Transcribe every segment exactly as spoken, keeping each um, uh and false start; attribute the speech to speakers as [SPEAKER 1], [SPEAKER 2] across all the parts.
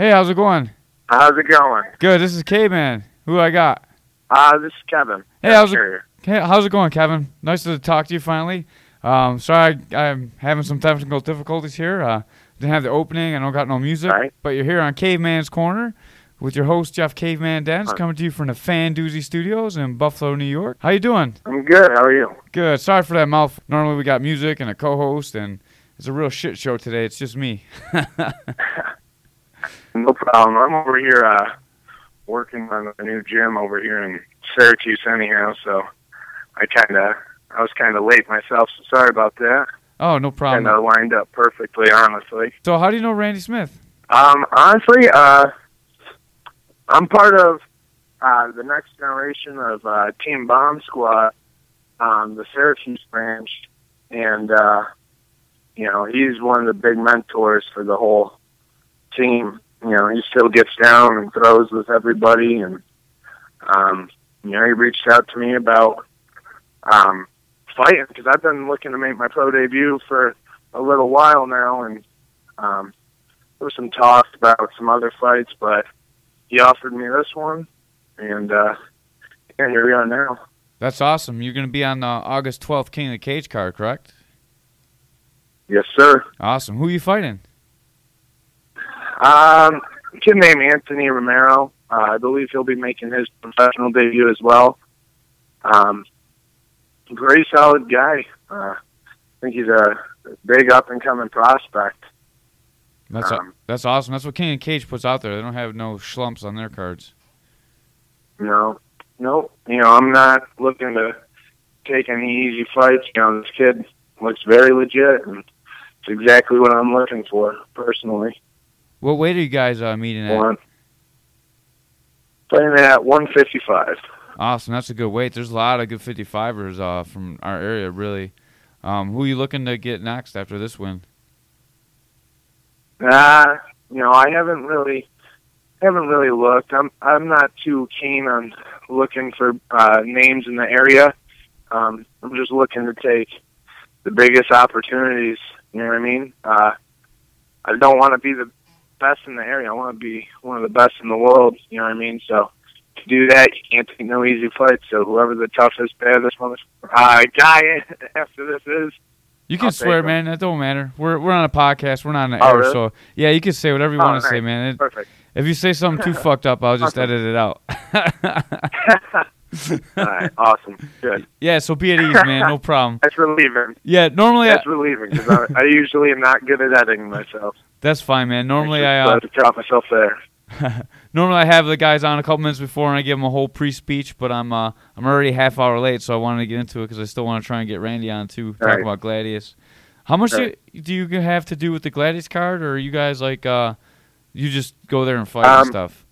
[SPEAKER 1] Hey, how's it going?
[SPEAKER 2] How's it going?
[SPEAKER 1] Good. This is K-Man. Who I got?
[SPEAKER 2] Uh, this is Kevin.
[SPEAKER 1] Hey, how's it? Hey, how's it going, Kevin? Nice to talk to you finally. Um, sorry, I, I'm having some technical difficulties here. Uh, didn't have the opening. I don't got no music.
[SPEAKER 2] Right.
[SPEAKER 1] But you're here on Caveman's Corner with your host Jeff Caveman Dance,
[SPEAKER 2] Huh.
[SPEAKER 1] coming to you from the Fan Doozy Studios in Buffalo, New York. How you doing?
[SPEAKER 2] I'm good. How are you?
[SPEAKER 1] Good. Sorry for that mouth. Normally we got music and a co-host, and it's a real shit show today. It's just me.
[SPEAKER 2] No problem. I'm over here uh, working on a new gym over here in Syracuse anyhow, so I kind of I was kind of late myself, so sorry about that.
[SPEAKER 1] Oh, no problem.
[SPEAKER 2] Kind of lined up perfectly, honestly.
[SPEAKER 1] So how do you know Randy Smith?
[SPEAKER 2] Um, honestly, uh, I'm part of uh, the next generation of uh, Team Bomb Squad, um, the Syracuse branch, and uh, you know, he's one of the big mentors for the whole team. You know, he still gets down and throws with everybody, and um, you know, he reached out to me about um, fighting because I've been looking to make my pro debut for a little while now, and um, there was some talk about some other fights, but he offered me this one, and uh, yeah, here we are now.
[SPEAKER 1] That's awesome. You're going to be on the August twelfth King of the Cage card, correct?
[SPEAKER 2] Yes, sir.
[SPEAKER 1] Awesome. Who are you fighting?
[SPEAKER 2] Um, a kid named Anthony Romero. Uh, I believe he'll be making his professional debut as well. Um, very solid guy. Uh, I think he's a big up-and-coming prospect.
[SPEAKER 1] That's
[SPEAKER 2] Um,
[SPEAKER 1] a, that's awesome. That's what King of the Cage puts out there. They don't have no schlumps on their cards.
[SPEAKER 2] No, no. You know, I'm not looking to take any easy fights. You know, this kid looks very legit, and it's exactly what I'm looking for, personally.
[SPEAKER 1] What weight are you guys uh, meeting at?
[SPEAKER 2] One. Playing at one fifty-five.
[SPEAKER 1] Awesome. That's a good weight. There's a lot of good fifty-fivers uh, from our area, really. Um, who are you looking to get next after this win?
[SPEAKER 2] Uh, you know, I haven't really haven't really looked. I'm I'm not too keen on looking for uh, names in the area. Um, I'm just looking to take the biggest opportunities. You know what I mean? Uh, I don't want to be the best in the area. I want to be one of the best in the world. You know what I mean? So to do that, you can't take no easy fights. So whoever the toughest, baddest mother uh, guy after this is.
[SPEAKER 1] You can
[SPEAKER 2] I'll
[SPEAKER 1] swear,
[SPEAKER 2] take
[SPEAKER 1] man. That don't matter. We're we're on a podcast. We're not on the
[SPEAKER 2] Oh,
[SPEAKER 1] air,
[SPEAKER 2] really?
[SPEAKER 1] so yeah, you can say whatever you
[SPEAKER 2] Oh,
[SPEAKER 1] want to
[SPEAKER 2] nice.
[SPEAKER 1] say, man. It,
[SPEAKER 2] Perfect.
[SPEAKER 1] if you say something too fucked up, I'll just
[SPEAKER 2] Awesome.
[SPEAKER 1] edit it out.
[SPEAKER 2] All right, awesome, good.
[SPEAKER 1] Yeah, so be at ease, man. No problem.
[SPEAKER 2] That's relieving.
[SPEAKER 1] Yeah, normally
[SPEAKER 2] That's
[SPEAKER 1] I,
[SPEAKER 2] relieving because I, I usually am not good at editing myself.
[SPEAKER 1] that's fine, man. Normally
[SPEAKER 2] I
[SPEAKER 1] I
[SPEAKER 2] uh,
[SPEAKER 1] uh,
[SPEAKER 2] to drop myself there.
[SPEAKER 1] normally I have the guys on a couple minutes before and I give them a whole pre-speech, but I'm uh I'm already half hour late, so I wanted to get into it because I still want to try and get Randy on too, talk
[SPEAKER 2] Right.
[SPEAKER 1] about Gladius. How much
[SPEAKER 2] Right.
[SPEAKER 1] do, do you have to do with the Gladius card, or are you guys like uh you just go there and fight
[SPEAKER 2] Um,
[SPEAKER 1] and stuff?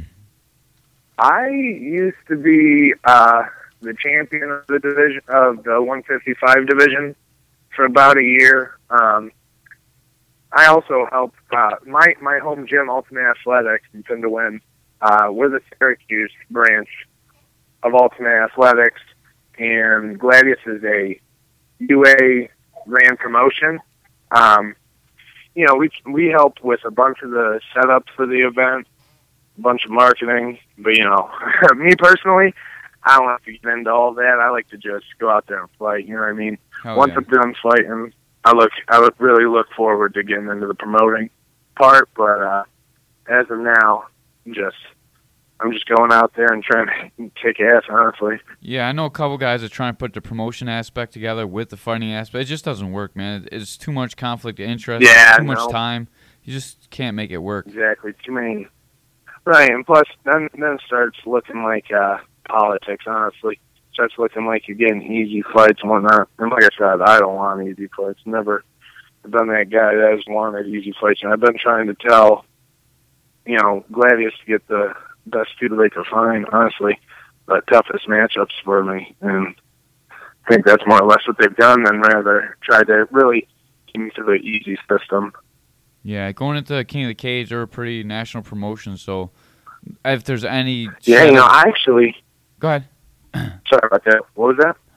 [SPEAKER 2] I used to be uh, the champion of the division of the one fifty-five division for about a year. Um, I also helped uh, my my home gym, Ultimate Athletics, in Pin to Win. Uh, we're the Syracuse branch of Ultimate Athletics, and Gladius is a U A ran promotion. Um, you know, we we helped with a bunch of the setup for the event, a bunch of marketing, but you know, me personally, I don't have to get into all that. I like to just go out there and fight. You know what I mean?
[SPEAKER 1] Hell
[SPEAKER 2] Once
[SPEAKER 1] yeah.
[SPEAKER 2] I'm done fighting, I look, I would really look forward to getting into the promoting part. But uh, as of now, I'm just, I'm just going out there and trying to kick ass. Honestly,
[SPEAKER 1] Yeah, I know a couple guys that try and put the promotion aspect together with the fighting aspect. It just doesn't work, man. It- It's too much conflict of interest.
[SPEAKER 2] Yeah,
[SPEAKER 1] too much
[SPEAKER 2] no.
[SPEAKER 1] time. You just can't make it work.
[SPEAKER 2] exactly. Too many. Right, and plus, then then it starts looking like uh, politics. Honestly, starts looking like you're getting easy fights and whatnot. And like I said, I don't want easy fights. Never been that guy that has wanted easy fights. And I've been trying to tell, you know, Gladius to get the best people they could find. Honestly, the toughest matchups for me, and I think that's more or less what they've done. Than rather try to really keep me to the easy system.
[SPEAKER 1] Yeah, going into King of the Cage, they're a pretty national promotion, so if there's any...
[SPEAKER 2] Yeah, you know, I actually.
[SPEAKER 1] Go ahead.
[SPEAKER 2] Sorry about that. What was that?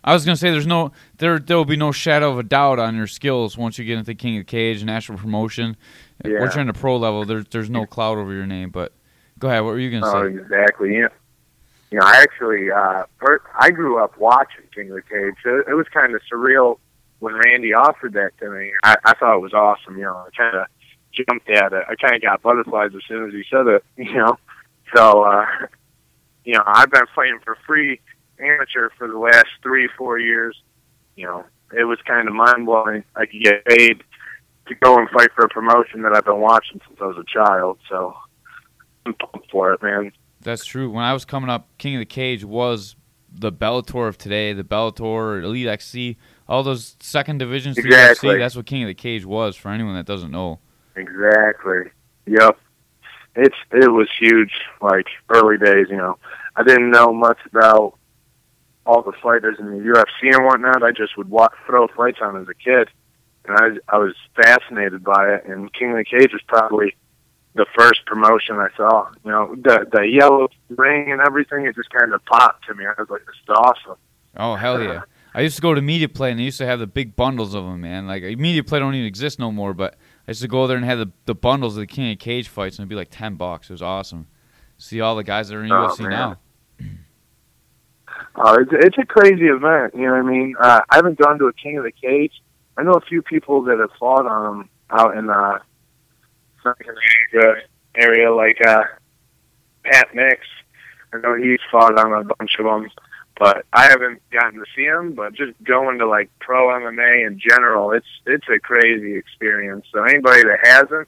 [SPEAKER 1] I was gonna say there's no there there will be no shadow of a doubt on your skills once you get into King of the Cage, national promotion.
[SPEAKER 2] Yeah.
[SPEAKER 1] Once you're in the pro level, there's there's no cloud over your name. But go ahead, what were you gonna
[SPEAKER 2] Oh,
[SPEAKER 1] say?
[SPEAKER 2] exactly. Yeah. You know, I actually, uh, per- I grew up watching King of the Cage. So it was kind of surreal when Randy offered that to me. I, I thought it was awesome. You know, I kind of jumped at it. I kind of got butterflies as soon as he said it. You know, so uh, you know, I've been fighting for free amateur for the last three, four years. You know, it was kind of mind blowing. I could get paid to go and fight for a promotion that I've been watching since I was a child. So I'm pumped for it, man.
[SPEAKER 1] That's true. When I was coming up, King of the Cage was the Bellator of today, the Bellator, Elite X C, all those second divisions to
[SPEAKER 2] Exactly.
[SPEAKER 1] U F C. That's what King of the Cage was for anyone that doesn't know.
[SPEAKER 2] Exactly. Yep. It's it was huge. Like early days, you know, I didn't know much about all the fighters in the U F C and whatnot. I just would watch, throw fights on as a kid, and I I was fascinated by it. And King of the Cage was probably the first promotion I saw. You know, the the yellow ring and everything, it just kind of popped to me. I was like, this is awesome.
[SPEAKER 1] Oh, hell yeah. I used to go to Media Play, and they used to have the big bundles of them, man. Like, Media Play don't even exist no more, but I used to go there and have the, the bundles of the King of Cage fights, and it'd be like ten bucks. It was awesome. See all the guys that are in
[SPEAKER 2] Oh,
[SPEAKER 1] U F C
[SPEAKER 2] man.
[SPEAKER 1] now.
[SPEAKER 2] Uh, it's, it's a crazy event, you know what I mean? Uh, I haven't gone to a King of the Cage. I know a few people that have fought on them out in uh, Scandinavia area, like uh, Pat Mix. I know he's fought on a bunch of them, but I haven't gotten to see him. But just going to like pro M M A in general, it's it's a crazy experience. So anybody that hasn't,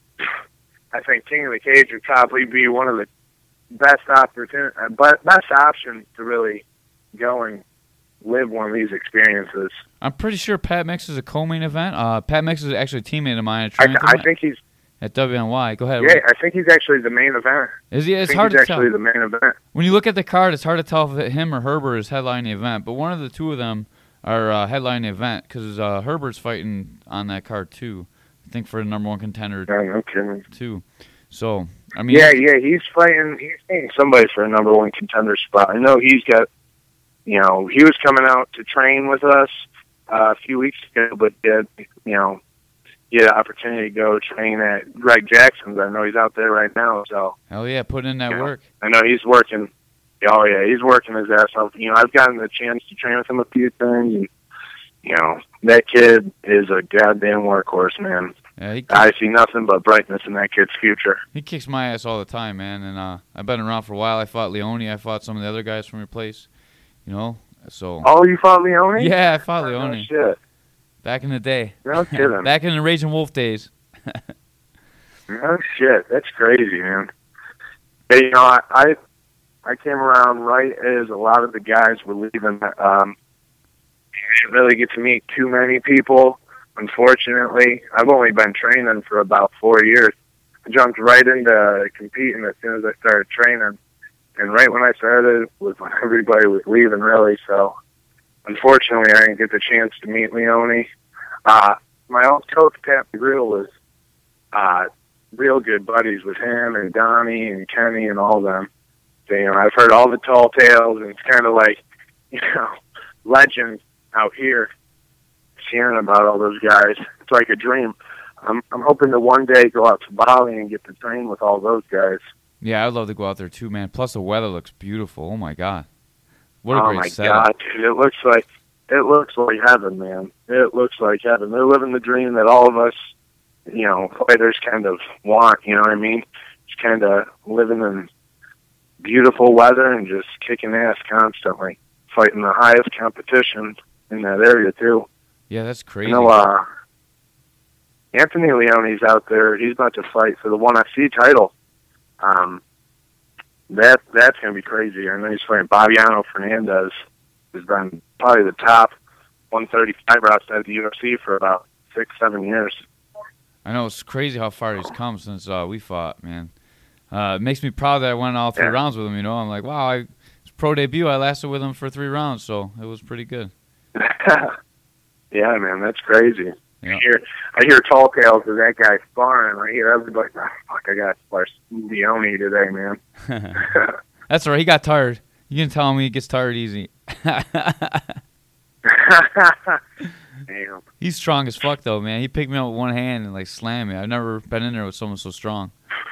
[SPEAKER 2] I think King of the Cage would probably be one of the best opportunity, but best option to really go and live one of these experiences.
[SPEAKER 1] I'm pretty sure Pat Mix is a co-main event. Uh, Pat Mix is actually a teammate of mine at,
[SPEAKER 2] I,
[SPEAKER 1] training
[SPEAKER 2] th- I think he's
[SPEAKER 1] at W N Y. Go ahead.
[SPEAKER 2] yeah. I think he's actually the main event.
[SPEAKER 1] Is he?
[SPEAKER 2] I
[SPEAKER 1] It's
[SPEAKER 2] think
[SPEAKER 1] hard
[SPEAKER 2] he's
[SPEAKER 1] to tell.
[SPEAKER 2] actually the main event.
[SPEAKER 1] When you look at the card, it's hard to tell if him or Herbert is headlining the event. But one of the two of them are uh, headlining the event because uh, Herbert's fighting on that card too. I think for the number one contender
[SPEAKER 2] Yeah, no kidding.
[SPEAKER 1] too. So I mean,
[SPEAKER 2] Yeah, yeah, he's fighting. He's fighting somebody for a number one contender spot. I know he's got. You know, he was coming out to train with us uh, a few weeks ago, but did you know, he had an opportunity to go train at Greg Jackson's. I know he's out there right now, so
[SPEAKER 1] hell yeah, putting in that
[SPEAKER 2] Yeah.
[SPEAKER 1] work.
[SPEAKER 2] I know he's working. Oh yeah, he's working his ass off. You know, I've gotten the chance to train with him a few times, and you know, that kid is a goddamn workhorse, man.
[SPEAKER 1] Yeah, he,
[SPEAKER 2] I see nothing but brightness in that kid's future.
[SPEAKER 1] he kicks my ass all the time, man. And uh, I've been around for a while. I fought Leone. I fought some of the other guys from your place. You know, so
[SPEAKER 2] Oh, you fought Leone?
[SPEAKER 1] yeah, I fought
[SPEAKER 2] Oh,
[SPEAKER 1] Leone
[SPEAKER 2] shit.
[SPEAKER 1] back in the day.
[SPEAKER 2] No kidding.
[SPEAKER 1] Back in the Raging Wolf days.
[SPEAKER 2] No shit. That's crazy, man. Hey, you know, I, I I came around right as a lot of the guys were leaving. Um, I didn't really get to meet too many people, unfortunately. I've only been training for about four years. I jumped right into competing as soon as I started training. And right when I started was when everybody was leaving, really. So, unfortunately, I didn't get the chance to meet Leone. Uh, my old coach, Pat McGreal, was uh, real good buddies with him and Donnie and Kenny and all them. So, you know, I've heard all the tall tales, and it's kind of like, you know, legends out here hearing about all those guys. It's like a dream. I'm, I'm hoping to one day go out to Bali and get to train with all those guys.
[SPEAKER 1] Yeah, I'd love to go out there too, man. Plus the weather looks beautiful. Oh my god, what a
[SPEAKER 2] oh
[SPEAKER 1] great
[SPEAKER 2] my
[SPEAKER 1] setup!
[SPEAKER 2] God, dude! It looks like it looks like heaven, man. It looks like heaven. They're living the dream that all of us, you know, fighters kind of want. You know what I mean? Just kind of living in beautiful weather and just kicking ass constantly, fighting the highest competition in that area too.
[SPEAKER 1] Yeah, that's crazy.
[SPEAKER 2] You know, uh, Anthony Leone's out there. He's about to fight for the ONE F C title. Um, that that's gonna be crazy. I know he's fighting Babiano Fernandez, who's been probably the top one thirty-five outside of the U F C for about six, seven years.
[SPEAKER 1] I know it's crazy how far he's come since uh, we fought, man. Uh, it makes me proud that I went all three
[SPEAKER 2] Yeah.
[SPEAKER 1] rounds with him. You know, I'm like, wow, I, his pro debut, I lasted with him for three rounds, so it was pretty good.
[SPEAKER 2] Yeah, man, that's crazy.
[SPEAKER 1] Yeah.
[SPEAKER 2] I hear I hear tall tales of that guy sparring. I hear everybody, oh, fuck, I got to spar Leone today, man.
[SPEAKER 1] That's all right. He got tired. You can tell him he gets tired easy.
[SPEAKER 2] Damn.
[SPEAKER 1] He's strong as fuck though, man. He picked me up with one hand and like slammed me. I've never been in there with someone so strong.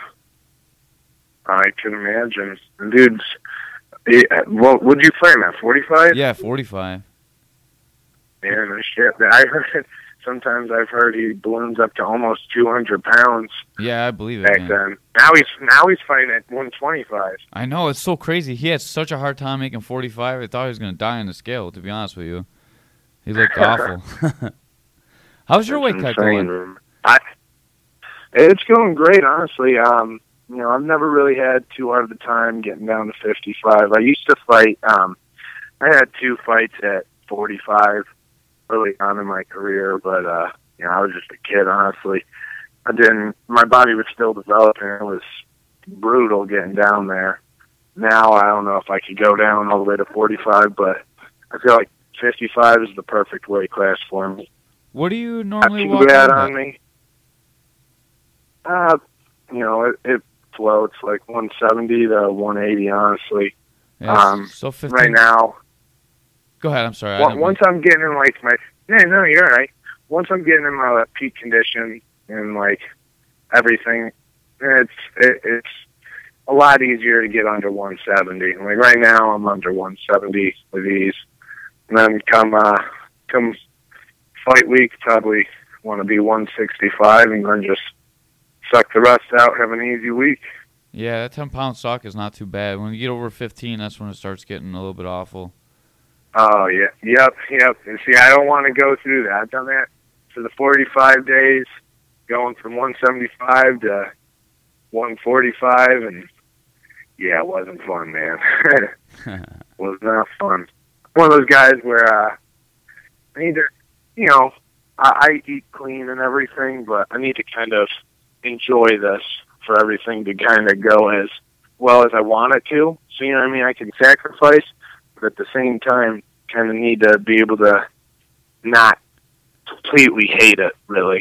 [SPEAKER 2] I can imagine. Dude, what would you frame at, forty-five?
[SPEAKER 1] Yeah, forty-five.
[SPEAKER 2] Yeah, no shit. I heard, sometimes I've heard he balloons up to almost two hundred pounds.
[SPEAKER 1] Yeah, I believe it,
[SPEAKER 2] back
[SPEAKER 1] man.
[SPEAKER 2] then. Now he's, now he's fighting at one twenty-five.
[SPEAKER 1] I know, it's so crazy. He had such a hard time making forty-five. I thought he was going to die on the scale, to be honest with you. He looked awful. How's your weight cut going?
[SPEAKER 2] I, it's going great, honestly. Um, you know, I've never really had too hard of a time getting down to fifty-five. I used to fight. Um, I had two fights at forty-five early on in my career, but uh, you know, I was just a kid, honestly. I didn't. My body was still developing. It was brutal getting down there. Now I don't know if I could go down all the way to forty-five, but I feel like fifty-five is the perfect weight class for me.
[SPEAKER 1] What do you normally
[SPEAKER 2] Not
[SPEAKER 1] walk
[SPEAKER 2] too bad
[SPEAKER 1] out
[SPEAKER 2] on
[SPEAKER 1] at?
[SPEAKER 2] me. Uh, you know, it, it floats like one seventy to one eighty, honestly.
[SPEAKER 1] Yeah,
[SPEAKER 2] um,
[SPEAKER 1] so fifteen.
[SPEAKER 2] Right now,
[SPEAKER 1] Go ahead, I'm sorry. I
[SPEAKER 2] Well,
[SPEAKER 1] didn't
[SPEAKER 2] once I'm getting in like my no, no, you're all right. Once I'm getting in my like, peak condition and like everything, it's it, it's a lot easier to get under one seventy. Like right now, I'm under one seventy with ease, and then come uh, come fight week, probably want to be one sixty-five, and then just suck the rest out, have an easy week.
[SPEAKER 1] Yeah, that ten pound suck is not too bad. When you get over fifteen, that's when it starts getting a little bit awful.
[SPEAKER 2] Oh, yeah. Yep, yep. And see, I don't want to go through that. I've done that for the forty-five days, going from one seventy-five to one forty-five, and yeah, it wasn't fun, man. It was not fun. One of those guys where uh, I need to, you know, I, I eat clean and everything, but I need to kind of enjoy this for everything to kind of go as well as I want it to. So, you know what I mean? I can sacrifice, but at the same time, kind of need to be able to not completely hate it, really.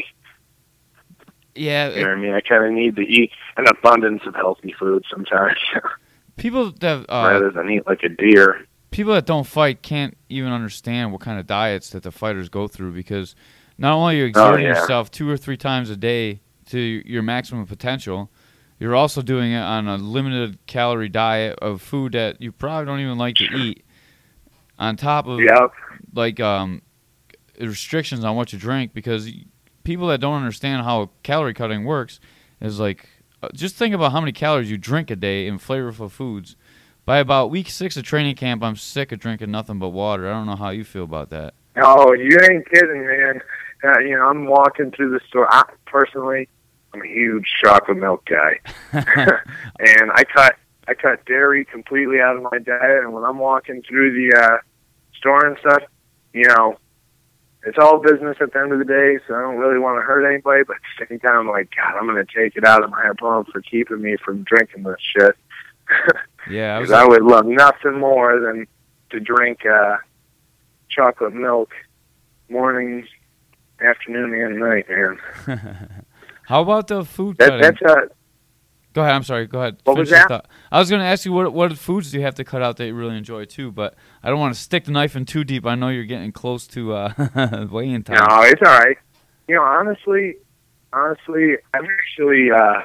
[SPEAKER 1] Yeah.
[SPEAKER 2] You know what I mean? I kind of need to eat an abundance of healthy food sometimes,
[SPEAKER 1] People that uh,
[SPEAKER 2] rather than eat like a deer.
[SPEAKER 1] people that don't fight can't even understand what kind of diets that the fighters go through, because not only are you exerting
[SPEAKER 2] Oh, yeah.
[SPEAKER 1] yourself two or three times a day to your maximum potential, you're also doing it on a limited calorie diet of food that you probably don't even like to eat, on top of
[SPEAKER 2] Yep.
[SPEAKER 1] like um, restrictions on what you drink. Because people that don't understand how calorie cutting works is like, uh, just think about how many calories you drink a day in flavorful foods. By about week six of training camp, I'm sick of drinking nothing but water. I don't know how you feel about that.
[SPEAKER 2] Oh, you ain't kidding, man. Uh, you know, I'm walking through the store. I, personally, I'm a huge chocolate milk guy, and I cut I cut dairy completely out of my diet. And when I'm walking through the uh, store and stuff, you know, it's all business at the end of the day. So I don't really want to hurt anybody, but at the same time, I'm like, God, I'm going to take it out of my opponent for keeping me from drinking this shit.
[SPEAKER 1] Yeah, I was.
[SPEAKER 2] Because I would love nothing more than to drink uh, chocolate milk morning, afternoon, and night, man.
[SPEAKER 1] How about the food
[SPEAKER 2] That,
[SPEAKER 1] cutting?
[SPEAKER 2] that's uh,
[SPEAKER 1] Go ahead. I'm sorry. Go ahead.
[SPEAKER 2] What
[SPEAKER 1] Finish
[SPEAKER 2] was
[SPEAKER 1] your
[SPEAKER 2] that?
[SPEAKER 1] thought. I was going to ask you what what foods do you have to cut out that you really enjoy too, but I don't want to stick the knife in too deep. I know you're getting close to uh, weigh-in time.
[SPEAKER 2] no, it's all right. You know, honestly, honestly, I've actually uh,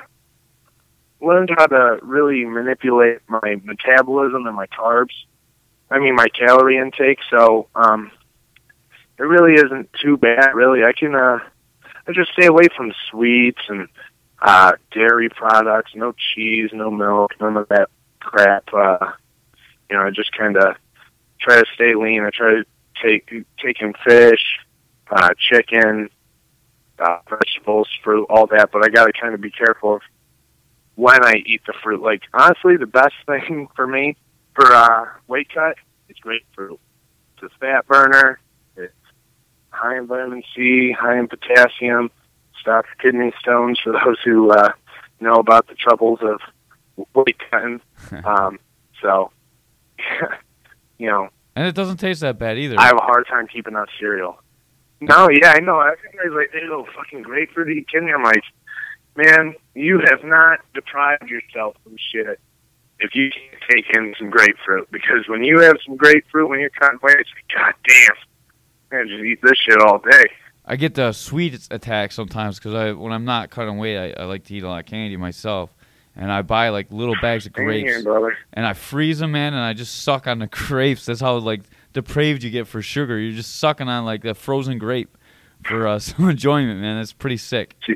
[SPEAKER 2] learned how to really manipulate my metabolism and my carbs. I mean, my calorie intake. So um, it really isn't too bad. Really, I can. Uh, I just stay away from sweets and uh, dairy products. No cheese, no milk, none of that crap. Uh, you know, I just kind of try to stay lean. I try to take take in fish, uh, chicken, uh, vegetables, fruit, all that. But I got to kind of be careful of when I eat the fruit. Like, honestly, the best thing for me for uh, weight cut is grapefruit. It's a fat burner. It's high in vitamin C, high in potassium, stops kidney stones for those who uh, know about the troubles of weight cutting. um, so, you know.
[SPEAKER 1] And it doesn't taste that bad either.
[SPEAKER 2] I have a hard time keeping out cereal. No, yeah, I know. Everybody's like, ew, fucking grapefruit, are you kidding me? I'm like, man, you have not deprived yourself from shit if you can't take in some grapefruit. Because when you have some grapefruit, when you're cutting weight, it's like, God damn, Man, just eat this shit all day.
[SPEAKER 1] I get the sweet attack sometimes because I, when I'm not cutting weight, I, I like to eat a lot of candy myself. And I buy like little bags of grapes,
[SPEAKER 2] Here, brother.
[SPEAKER 1] and I freeze them, man, and I just suck on the grapes. That's how like depraved you get for sugar. You're just sucking on like a frozen grape for uh, some enjoyment, man. That's pretty sick.
[SPEAKER 2] See,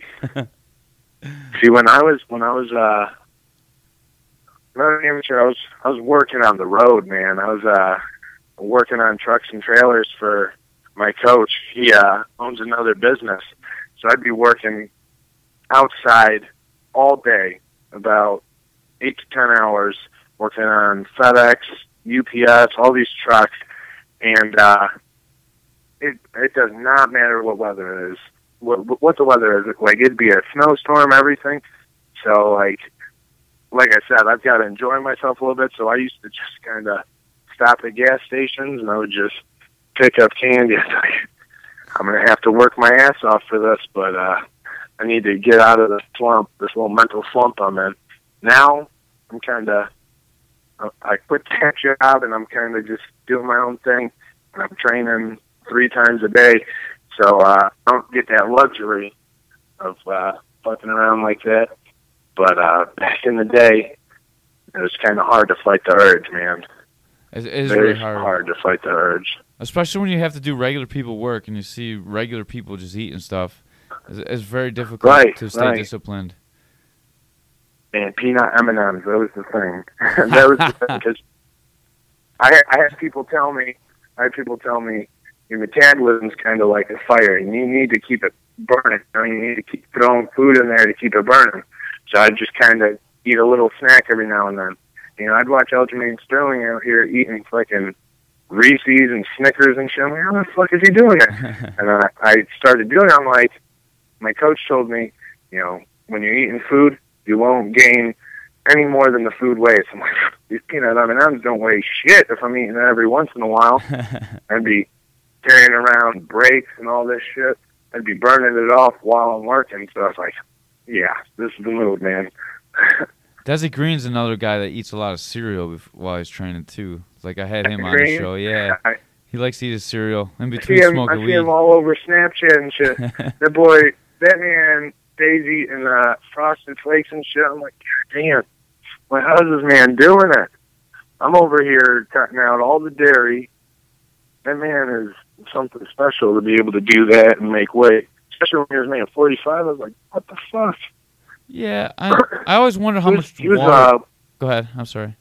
[SPEAKER 2] see, when I was when I was uh, when I was an amateur, I was I was working on the road, man. I was uh, working on trucks and trailers for my coach. He uh, owns another business, so I'd be working outside all day, about eight to ten hours, working on FedEx, U P S, all these trucks, and uh, it it does not matter what weather it is, what what the weather is. Like, it'd be a snowstorm, everything. So like like I said, I've got to enjoy myself a little bit. So I used to just kind of stop at gas stations, and I would just pick up candy. I'm gonna have to work my ass off for this, but uh, I need to get out of the slump, this little mental slump I'm in. Now I'm kind of I quit that job, and I'm kind of just doing my own thing, and I'm training three times a day, so uh, I don't get that luxury of uh, fucking around like that. But uh, back in the day, it was kind of hard to fight the urge, man.
[SPEAKER 1] It is
[SPEAKER 2] Very
[SPEAKER 1] really hard.
[SPEAKER 2] hard to fight the urge.
[SPEAKER 1] Especially when you have to do regular people work and you see regular people just eating stuff. It's, it's very difficult
[SPEAKER 2] Right,
[SPEAKER 1] to stay
[SPEAKER 2] right.
[SPEAKER 1] disciplined.
[SPEAKER 2] And peanut M and M's, that was the thing. that was the thing, because I, I had people tell me, I had people tell me, your metabolism's kind of like a fire, and you need to keep it burning. You know, you need to keep throwing food in there to keep it burning. So I'd just kind of eat a little snack every now and then. You know, I'd watch Aljamain Sterling out here eating fucking Reese's and Snickers and shit. I'm like, how the fuck is he doing it? And I, I started doing it. I'm like, my coach told me, you know, when you're eating food, you won't gain any more than the food weighs. I'm like, these peanut M and M's don't weigh shit if I'm eating it every once in a while. I'd be carrying around breaks and all this shit. I'd be burning it off while I'm working. So I was like, yeah, this is the move, man.
[SPEAKER 1] Desi Green's another guy that eats a lot of cereal bef- while he's training too. Like I had him on the
[SPEAKER 2] Green?
[SPEAKER 1] show. Yeah,
[SPEAKER 2] I,
[SPEAKER 1] he likes to eat his cereal in
[SPEAKER 2] I
[SPEAKER 1] between
[SPEAKER 2] see him,
[SPEAKER 1] smoking
[SPEAKER 2] I see
[SPEAKER 1] weed.
[SPEAKER 2] him all over Snapchat and shit. That boy, that man, Daisy and uh, Frosted Flakes and shit. I'm like, God damn, well, how's this man doing it? I'm over here cutting out all the dairy. That man is something special to be able to do that and make weight. Especially when he was making forty-five. I was like, what the fuck?
[SPEAKER 1] Yeah, I I always wonder how
[SPEAKER 2] He was-
[SPEAKER 1] much
[SPEAKER 2] he was,
[SPEAKER 1] water.
[SPEAKER 2] uh,
[SPEAKER 1] Go ahead. I'm sorry.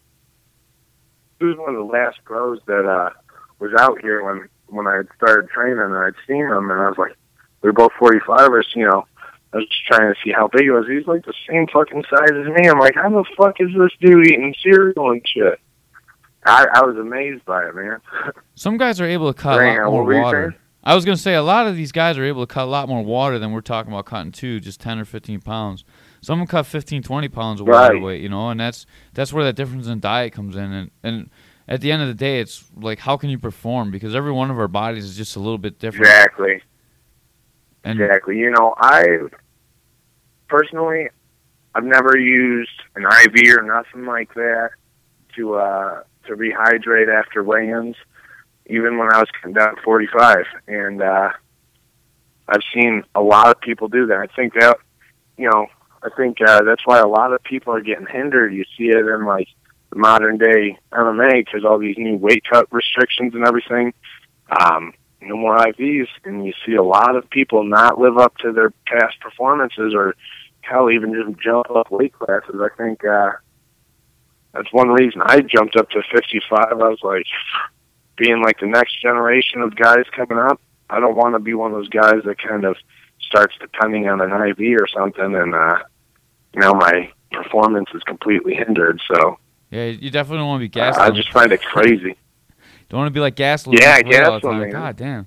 [SPEAKER 2] He was one of the last pros that uh, was out here when when I had started training, and I'd seen him, and I was like, we were both forty-fivers, you know. I was just trying to see how big he was. He's like the same fucking size as me. I'm like, how the fuck is this dude eating cereal and shit? I, I was amazed by it, man.
[SPEAKER 1] Some guys are able to cut
[SPEAKER 2] Dang,
[SPEAKER 1] a lot
[SPEAKER 2] what
[SPEAKER 1] more
[SPEAKER 2] were you
[SPEAKER 1] water.
[SPEAKER 2] saying?
[SPEAKER 1] I was gonna say a lot of these guys are able to cut a lot more water than we're talking about cutting too, just ten or fifteen pounds. Some of them cut fifteen, twenty pounds of water
[SPEAKER 2] Right.
[SPEAKER 1] weight, you know, and that's that's where that difference in diet comes in. And, and at the end of the day, it's like, how can you perform? Because every one of our bodies is just a little bit different.
[SPEAKER 2] Exactly.
[SPEAKER 1] And
[SPEAKER 2] Exactly. You know, I personally, I've never used an I V or nothing like that to uh, to rehydrate after weigh-ins, even when I was down at forty-five. And uh, I've seen a lot of people do that. I think that, you know, I think uh, that's why a lot of people are getting hindered. You see it in, like, the modern-day M M A because all these new weight cut restrictions and everything. Um, no more I Vs, and you see a lot of people not live up to their past performances or hell, even just jump up weight classes. I think uh, that's one reason I jumped up to fifty-five. I was like, being like the next generation of guys coming up, I don't want to be one of those guys that kind of starts depending on an I V or something, and uh, now my performance is completely hindered. So
[SPEAKER 1] yeah, you definitely don't want to be
[SPEAKER 2] uh,
[SPEAKER 1] gaslit.
[SPEAKER 2] I just find it crazy.
[SPEAKER 1] Don't want to be like gaslit.
[SPEAKER 2] Yeah,
[SPEAKER 1] all the time.
[SPEAKER 2] gaslighting.
[SPEAKER 1] God damn.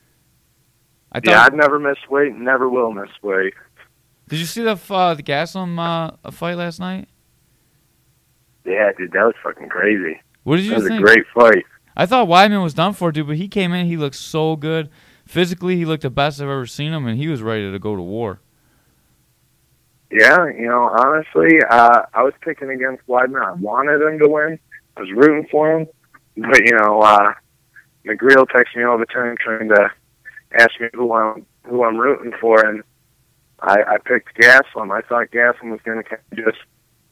[SPEAKER 1] I thought,
[SPEAKER 2] Yeah, I'd never miss weight, never will miss weight.
[SPEAKER 1] Did you see the uh, the Gaslam uh, fight last night?
[SPEAKER 2] Yeah, dude, that was fucking crazy.
[SPEAKER 1] What did you
[SPEAKER 2] That was
[SPEAKER 1] think?
[SPEAKER 2] a great fight.
[SPEAKER 1] I thought Weidman was done for, dude, but he came in. He looked so good. Physically, he looked the best I've ever seen him, and he was ready to go to war.
[SPEAKER 2] Yeah, you know, honestly, uh, I was picking against Weidman. I wanted him to win. I was rooting for him. But, you know, uh, McGreal texts me all the time trying to ask me who I'm who I'm rooting for, and I, I picked Gaslam. I thought Gaslam was going to kind of just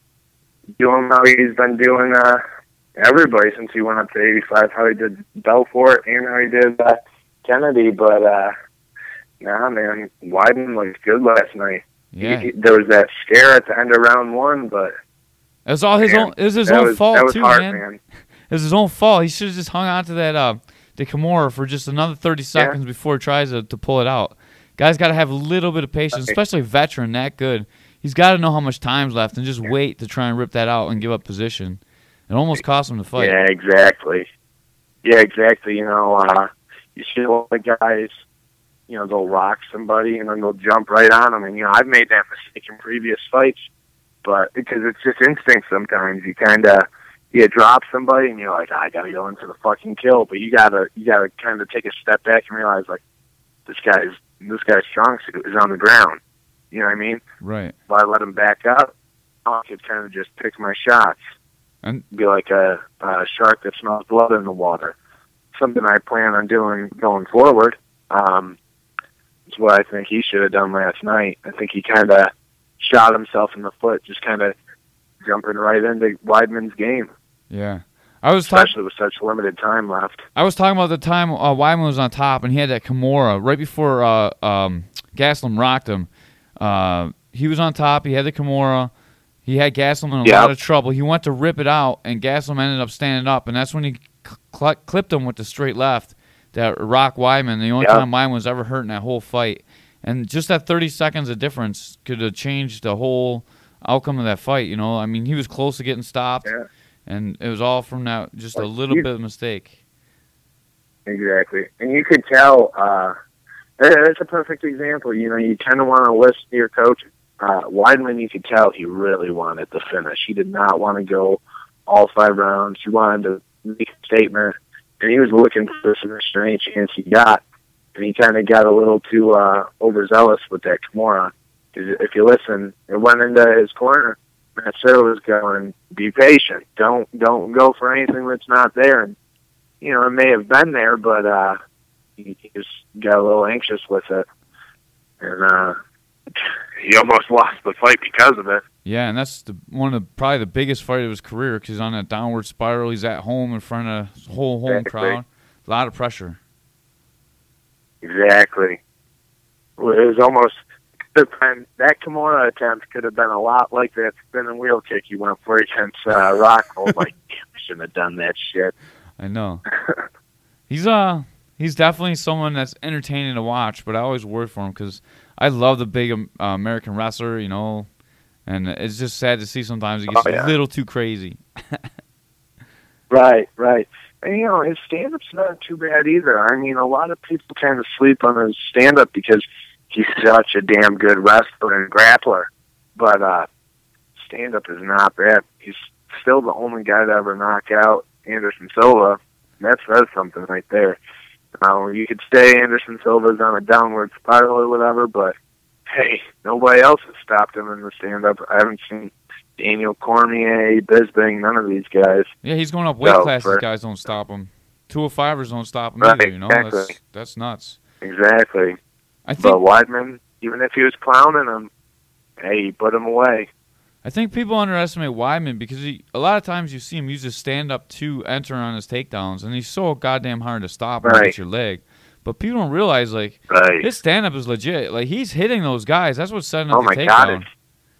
[SPEAKER 2] do him how he's been doing uh, everybody since he went up to eighty-five, how he did Belfort and how he did uh, Kennedy, but uh, nah, man, Weidman looked good last night.
[SPEAKER 1] Yeah.
[SPEAKER 2] He, he, there was that scare at the end of round one, but
[SPEAKER 1] it was all his
[SPEAKER 2] man,
[SPEAKER 1] own. It was his
[SPEAKER 2] that
[SPEAKER 1] own
[SPEAKER 2] was,
[SPEAKER 1] fault
[SPEAKER 2] that was
[SPEAKER 1] too,
[SPEAKER 2] hard,
[SPEAKER 1] man.
[SPEAKER 2] man.
[SPEAKER 1] It was his own fault. He should have just hung on to that uh, the Kimura for just another thirty seconds
[SPEAKER 2] yeah.
[SPEAKER 1] before he tries to, to pull it out. Guys got to have a little bit of patience,
[SPEAKER 2] Okay.
[SPEAKER 1] especially a veteran that good. He's got to know how much time's left and just wait to try and rip that out and give up position. It almost cost him the fight.
[SPEAKER 2] Yeah, exactly. Yeah, exactly. You know, uh, you see a lot of guys, you know, they'll rock somebody and then they'll jump right on them. And, you know, I've made that mistake in previous fights, but because it's just instinct sometimes. You kind of, you drop somebody and you're like, I got to go into the fucking kill. But you got to, you got to kind of take a step back and realize, like, this guy's, this guy's strong suit is on the ground. You know what I mean?
[SPEAKER 1] Right.
[SPEAKER 2] If I let him back up, I could kind of just pick my shots.
[SPEAKER 1] And
[SPEAKER 2] Be like a, a shark that smells blood in the water. Something I plan on doing going forward. Um, it's what I think he should have done last night. I think he kind of shot himself in the foot, just kind of jumping right into Weidman's game,
[SPEAKER 1] yeah, I was talking.
[SPEAKER 2] especially with such limited time left.
[SPEAKER 1] I was talking about the time uh, Weidman was on top and he had that Kimura right before uh, um, Gaslam rocked him. Uh, he was on top. He had the Kimura. He had Gaslam in a
[SPEAKER 2] Yep.
[SPEAKER 1] lot of trouble. He went to rip it out, and Gaslam ended up standing up, and that's when he cl- clipped him with the straight left that rocked Weidman. The only
[SPEAKER 2] Yep.
[SPEAKER 1] time Weidman was ever hurt in that whole fight. And just that thirty seconds of difference could have changed the whole outcome of that fight. You know, I mean, he was close to getting stopped,
[SPEAKER 2] Yeah.
[SPEAKER 1] and it was all from that just a
[SPEAKER 2] Like,
[SPEAKER 1] little
[SPEAKER 2] you-
[SPEAKER 1] bit of mistake.
[SPEAKER 2] Exactly. And you could tell, uh, it's a perfect example. You know, you kind of want to listen to your coach. Uh, Weidman, you could tell he really wanted the finish. He did not want to go all five rounds. He wanted to make a statement, and he was looking for some restraint chance he got. And he kind of got a little too uh, overzealous with that Kimura. Because if you listen, it went into his corner. Matt Serra was going, be patient. Don't don't go for anything that's not there. And, you know, it may have been there, but uh, he, he just got a little anxious with it. And uh, he almost lost the fight because of it.
[SPEAKER 1] Yeah, and that's the one of the, probably the biggest fight of his career because he's on that downward spiral. He's at home in front of a whole home
[SPEAKER 2] Exactly.
[SPEAKER 1] crowd. A lot of pressure.
[SPEAKER 2] Exactly. Well, it was almost the time that Kimura attempt could have been a lot like that spinning wheel kick he went for against uh, Rockhold. Like, damn, I shouldn't have done that shit.
[SPEAKER 1] I know. He's uh he's definitely someone that's entertaining to watch, but I always worry for him because I love the big um, uh, American wrestler, you know, and it's just sad to see sometimes he gets
[SPEAKER 2] Oh, yeah.
[SPEAKER 1] a little too crazy.
[SPEAKER 2] Right, right. And, you know, his stand-up's not too bad either. I mean, a lot of people kind of sleep on his stand-up because he's such a damn good wrestler and grappler. But uh, stand-up is not bad. He's still the only guy to ever knock out Anderson Silva. That says something right there. Uh, you could say Anderson Silva's on a downward spiral or whatever, but, hey, nobody else has stopped him in the stand-up. I haven't seen Daniel Cormier, Bisping, none of these guys.
[SPEAKER 1] Yeah, he's going up weight
[SPEAKER 2] So,
[SPEAKER 1] classes.
[SPEAKER 2] for-
[SPEAKER 1] Guys don't stop him. two oh fivers don't stop him
[SPEAKER 2] Right,
[SPEAKER 1] either. You know,
[SPEAKER 2] exactly.
[SPEAKER 1] that's that's nuts.
[SPEAKER 2] Exactly.
[SPEAKER 1] I think
[SPEAKER 2] But Weidman, even if he was clowning him, hey, he put him away.
[SPEAKER 1] I think people underestimate Weidman because he, a lot of times you see him use his stand-up to enter on his takedowns, and he's so goddamn hard to stop and
[SPEAKER 2] Right.
[SPEAKER 1] get your leg. But people don't realize, like,
[SPEAKER 2] Right.
[SPEAKER 1] his stand-up is legit. Like, he's hitting those guys. That's what's setting up
[SPEAKER 2] Oh
[SPEAKER 1] the
[SPEAKER 2] my
[SPEAKER 1] takedown.
[SPEAKER 2] God! It's,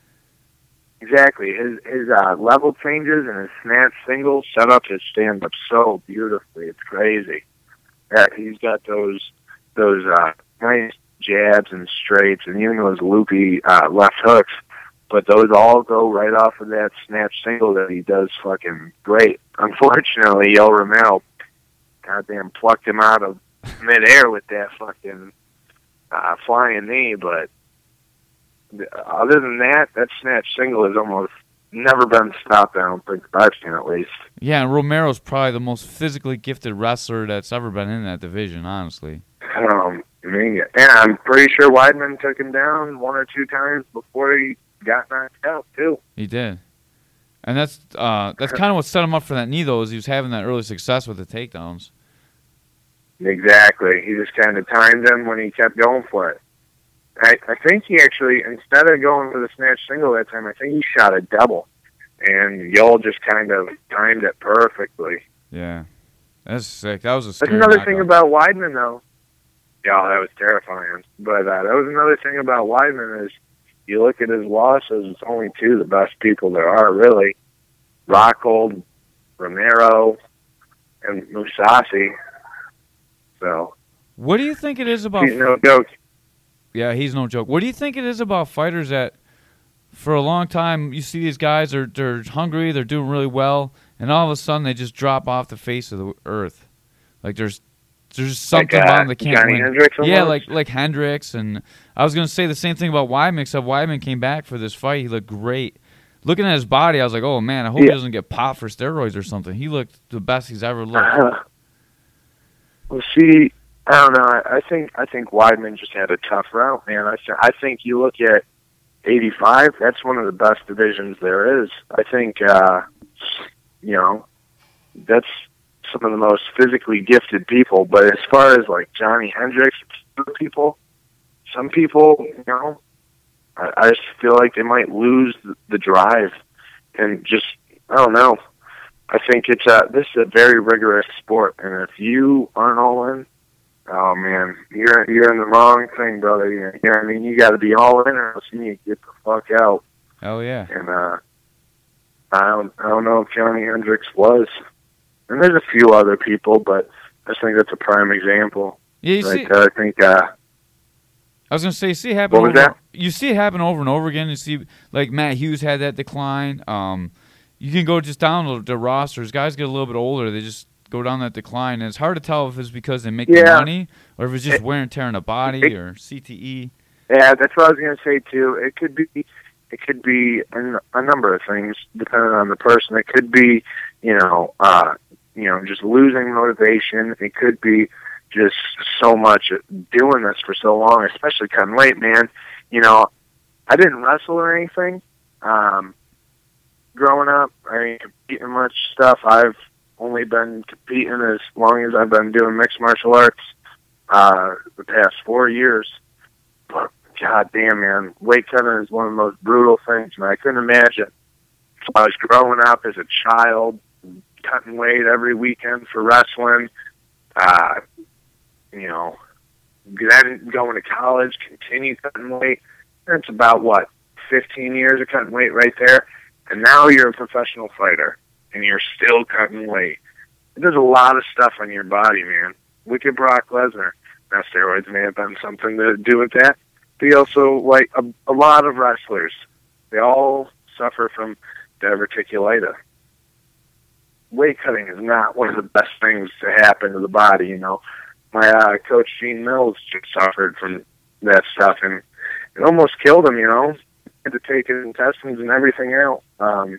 [SPEAKER 2] exactly. His his uh, level changes and his snatch singles set up his stand up so beautifully. It's crazy. Yeah, he's got those those uh, nice jabs and straights and even those loopy uh, left hooks. But those all go right off of that snatch single that he does fucking great. Unfortunately, Yo Romero goddamn plucked him out of midair with that fucking uh, flying knee, but other than that, that snatch single has almost never been stopped, I don't think, I've seen at least.
[SPEAKER 1] Yeah, and Romero's probably the most physically gifted wrestler that's ever been in that division, honestly.
[SPEAKER 2] Um, I mean, yeah, I'm pretty sure Weidman took him down one or two times before he got knocked out, too.
[SPEAKER 1] He did. And that's uh, that's kind of what set him up for that knee, though, is he was having that early success with the takedowns.
[SPEAKER 2] Exactly. He just kind of timed him when he kept going for it. I, I think he actually, instead of going for the snatch single that time, I think he shot a double. And Yoel just kind of timed it perfectly.
[SPEAKER 1] Yeah. That's sick. That was a
[SPEAKER 2] That's
[SPEAKER 1] scary
[SPEAKER 2] another
[SPEAKER 1] knockout.
[SPEAKER 2] thing about Weidman, though. Yeah, that was terrifying. But uh, that was another thing about Weidman is you look at his losses, it's only two of the best people there are, really. Rockhold, Romero, and Mousasi. So,
[SPEAKER 1] What do you think it is about...
[SPEAKER 2] he's no joke.
[SPEAKER 1] Yeah, he's no joke. What do you think it is about fighters that, for a long time, you see these guys, are they're hungry, they're doing really well, and all of a sudden they just drop off the face of the earth? Like, there's there's something
[SPEAKER 2] like, uh,
[SPEAKER 1] about them that can't
[SPEAKER 2] Johnny
[SPEAKER 1] win.
[SPEAKER 2] Hendricks
[SPEAKER 1] Yeah,
[SPEAKER 2] almost?
[SPEAKER 1] like like Hendricks, and I was going to say the same thing about Weidman, except Weidman came back for this fight. He looked great. Looking at his body, I was like, oh, man, I hope he
[SPEAKER 2] Yeah.
[SPEAKER 1] doesn't get popped for steroids or something. He looked the best he's ever looked.
[SPEAKER 2] Uh, well, see, I don't know. I, I think I think Weidman just had a tough route, man. I, th- I think you look at eighty-five, that's one of the best divisions there is. I think, uh, you know, that's some of the most physically gifted people. But as far as, like, Johnny Hendricks, people, some people, you know, I, I just feel like they might lose the, the drive and just, I don't know. I think it's a, this is a very rigorous sport, and if you aren't all in, oh man, you're you're in the wrong thing, brother. You know what I mean? You got to be all in, or else you need to get the fuck out.
[SPEAKER 1] Hell yeah.
[SPEAKER 2] And uh, I don't I don't know if Johnny Hendricks was, and there's a few other people, but I just think that's a prime example.
[SPEAKER 1] Yeah, you
[SPEAKER 2] Right
[SPEAKER 1] see,
[SPEAKER 2] there. I think. Uh,
[SPEAKER 1] I was gonna say, you see it happen.
[SPEAKER 2] What was
[SPEAKER 1] over,
[SPEAKER 2] that?
[SPEAKER 1] You see it happen over and over again. You see, like Matt Hughes had that decline. Um, you can go just down the, the rosters. Guys get a little bit older, they just go down that decline, and it's hard to tell if it's because they make the
[SPEAKER 2] Yeah.
[SPEAKER 1] money or if it's just
[SPEAKER 2] It-
[SPEAKER 1] wear and tear on the body
[SPEAKER 2] it-
[SPEAKER 1] or C T E.
[SPEAKER 2] Yeah, that's what I was going to say too. It could be, it could be a, a number of things depending on the person. It could be, you know, uh, you know, just losing motivation. It could be just so much doing this for so long, especially cutting weight, man. You know, I didn't wrestle or anything. Um, growing up, I ain't competing much stuff. I've only been competing as long as I've been doing mixed martial arts, uh, the past four years. But God damn, man, weight cutting is one of the most brutal things, man. I couldn't imagine. I was growing up as a child, cutting weight every weekend for wrestling. Uh, you know, then going to college, continue cutting weight. That's about, what, fifteen years of cutting weight right there. And now you're a professional fighter, and you're still cutting weight. There's a lot of stuff on your body, man. Look at Brock Lesnar. Now, steroids may have been something to do with that. But he also, like, a, a lot of wrestlers, they all suffer from diverticulitis. Weight cutting is not one of the best things to happen to the body, you know. My uh, coach, Gene Mills, just suffered from that stuff, and it almost killed him, you know. He had to take his intestines and everything out. Um,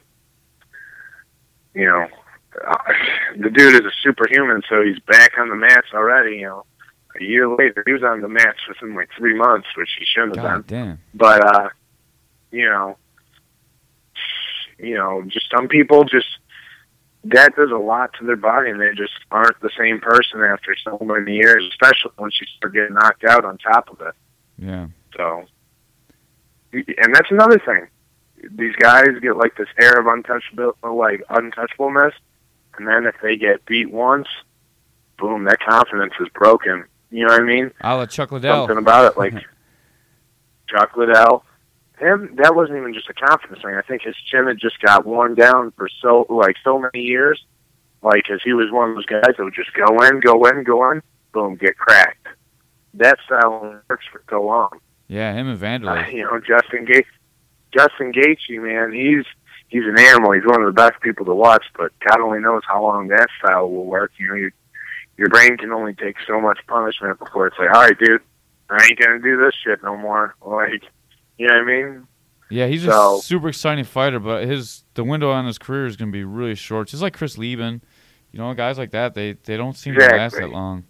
[SPEAKER 2] you know, uh, the dude is a superhuman, so he's back on the mats already, you know. A year later, he was on the mats within like three months, which he shouldn't have
[SPEAKER 1] God
[SPEAKER 2] been.
[SPEAKER 1] damn.
[SPEAKER 2] But, uh, you know, you know, just some people just, that does a lot to their body, and they just aren't the same person after so many years, especially once you start getting knocked out on top of it.
[SPEAKER 1] Yeah.
[SPEAKER 2] So, and that's another thing. These guys get like this air of untouchable, like untouchableness, and then if they get beat once, boom, that confidence is broken. You know what I mean?
[SPEAKER 1] A la Chuck Liddell.
[SPEAKER 2] Something about it, like Chuck Liddell. Him, that wasn't even just a confidence thing. I think his chin had just got worn down for so, like, so many years. Like, because he was one of those guys that would just go in, go in, go in, boom, get cracked. That style only works for so long.
[SPEAKER 1] Yeah, him and Vanderlei.
[SPEAKER 2] Uh, you know, Justin Gaethje, Justin Gaethje, man, he's he's an animal. He's one of the best people to watch, but God only knows how long that style will work. You know, your your brain can only take so much punishment before it's like, all right, dude, I ain't gonna do this shit no more. Like, you know what I mean?
[SPEAKER 1] Yeah, he's
[SPEAKER 2] So-
[SPEAKER 1] a super exciting fighter, but his the window on his career is going to be really short. Just like Chris Lieben, you know, guys like that, they they don't seem to last
[SPEAKER 2] Exactly.
[SPEAKER 1] that long.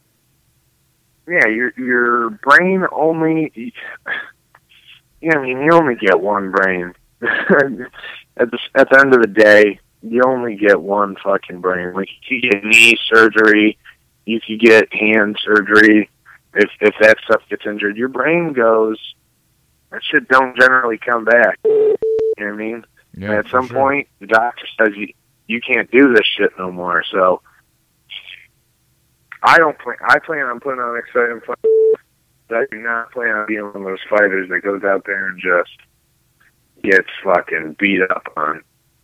[SPEAKER 2] Yeah, your your brain only. You know, I mean, you only get one brain. at the at the end of the day, you only get one fucking brain. Like, if you get knee surgery, you could get hand surgery if if that stuff gets injured. Your brain goes, that shit don't generally come back. You know what I mean?
[SPEAKER 1] Yeah,
[SPEAKER 2] and at some
[SPEAKER 1] sure.
[SPEAKER 2] point, the doctor says you you can't do this shit no more. So I don't plan. I plan on putting on exciting fights. I do not plan on being one of those fighters that goes out there and just gets fucking beat up on.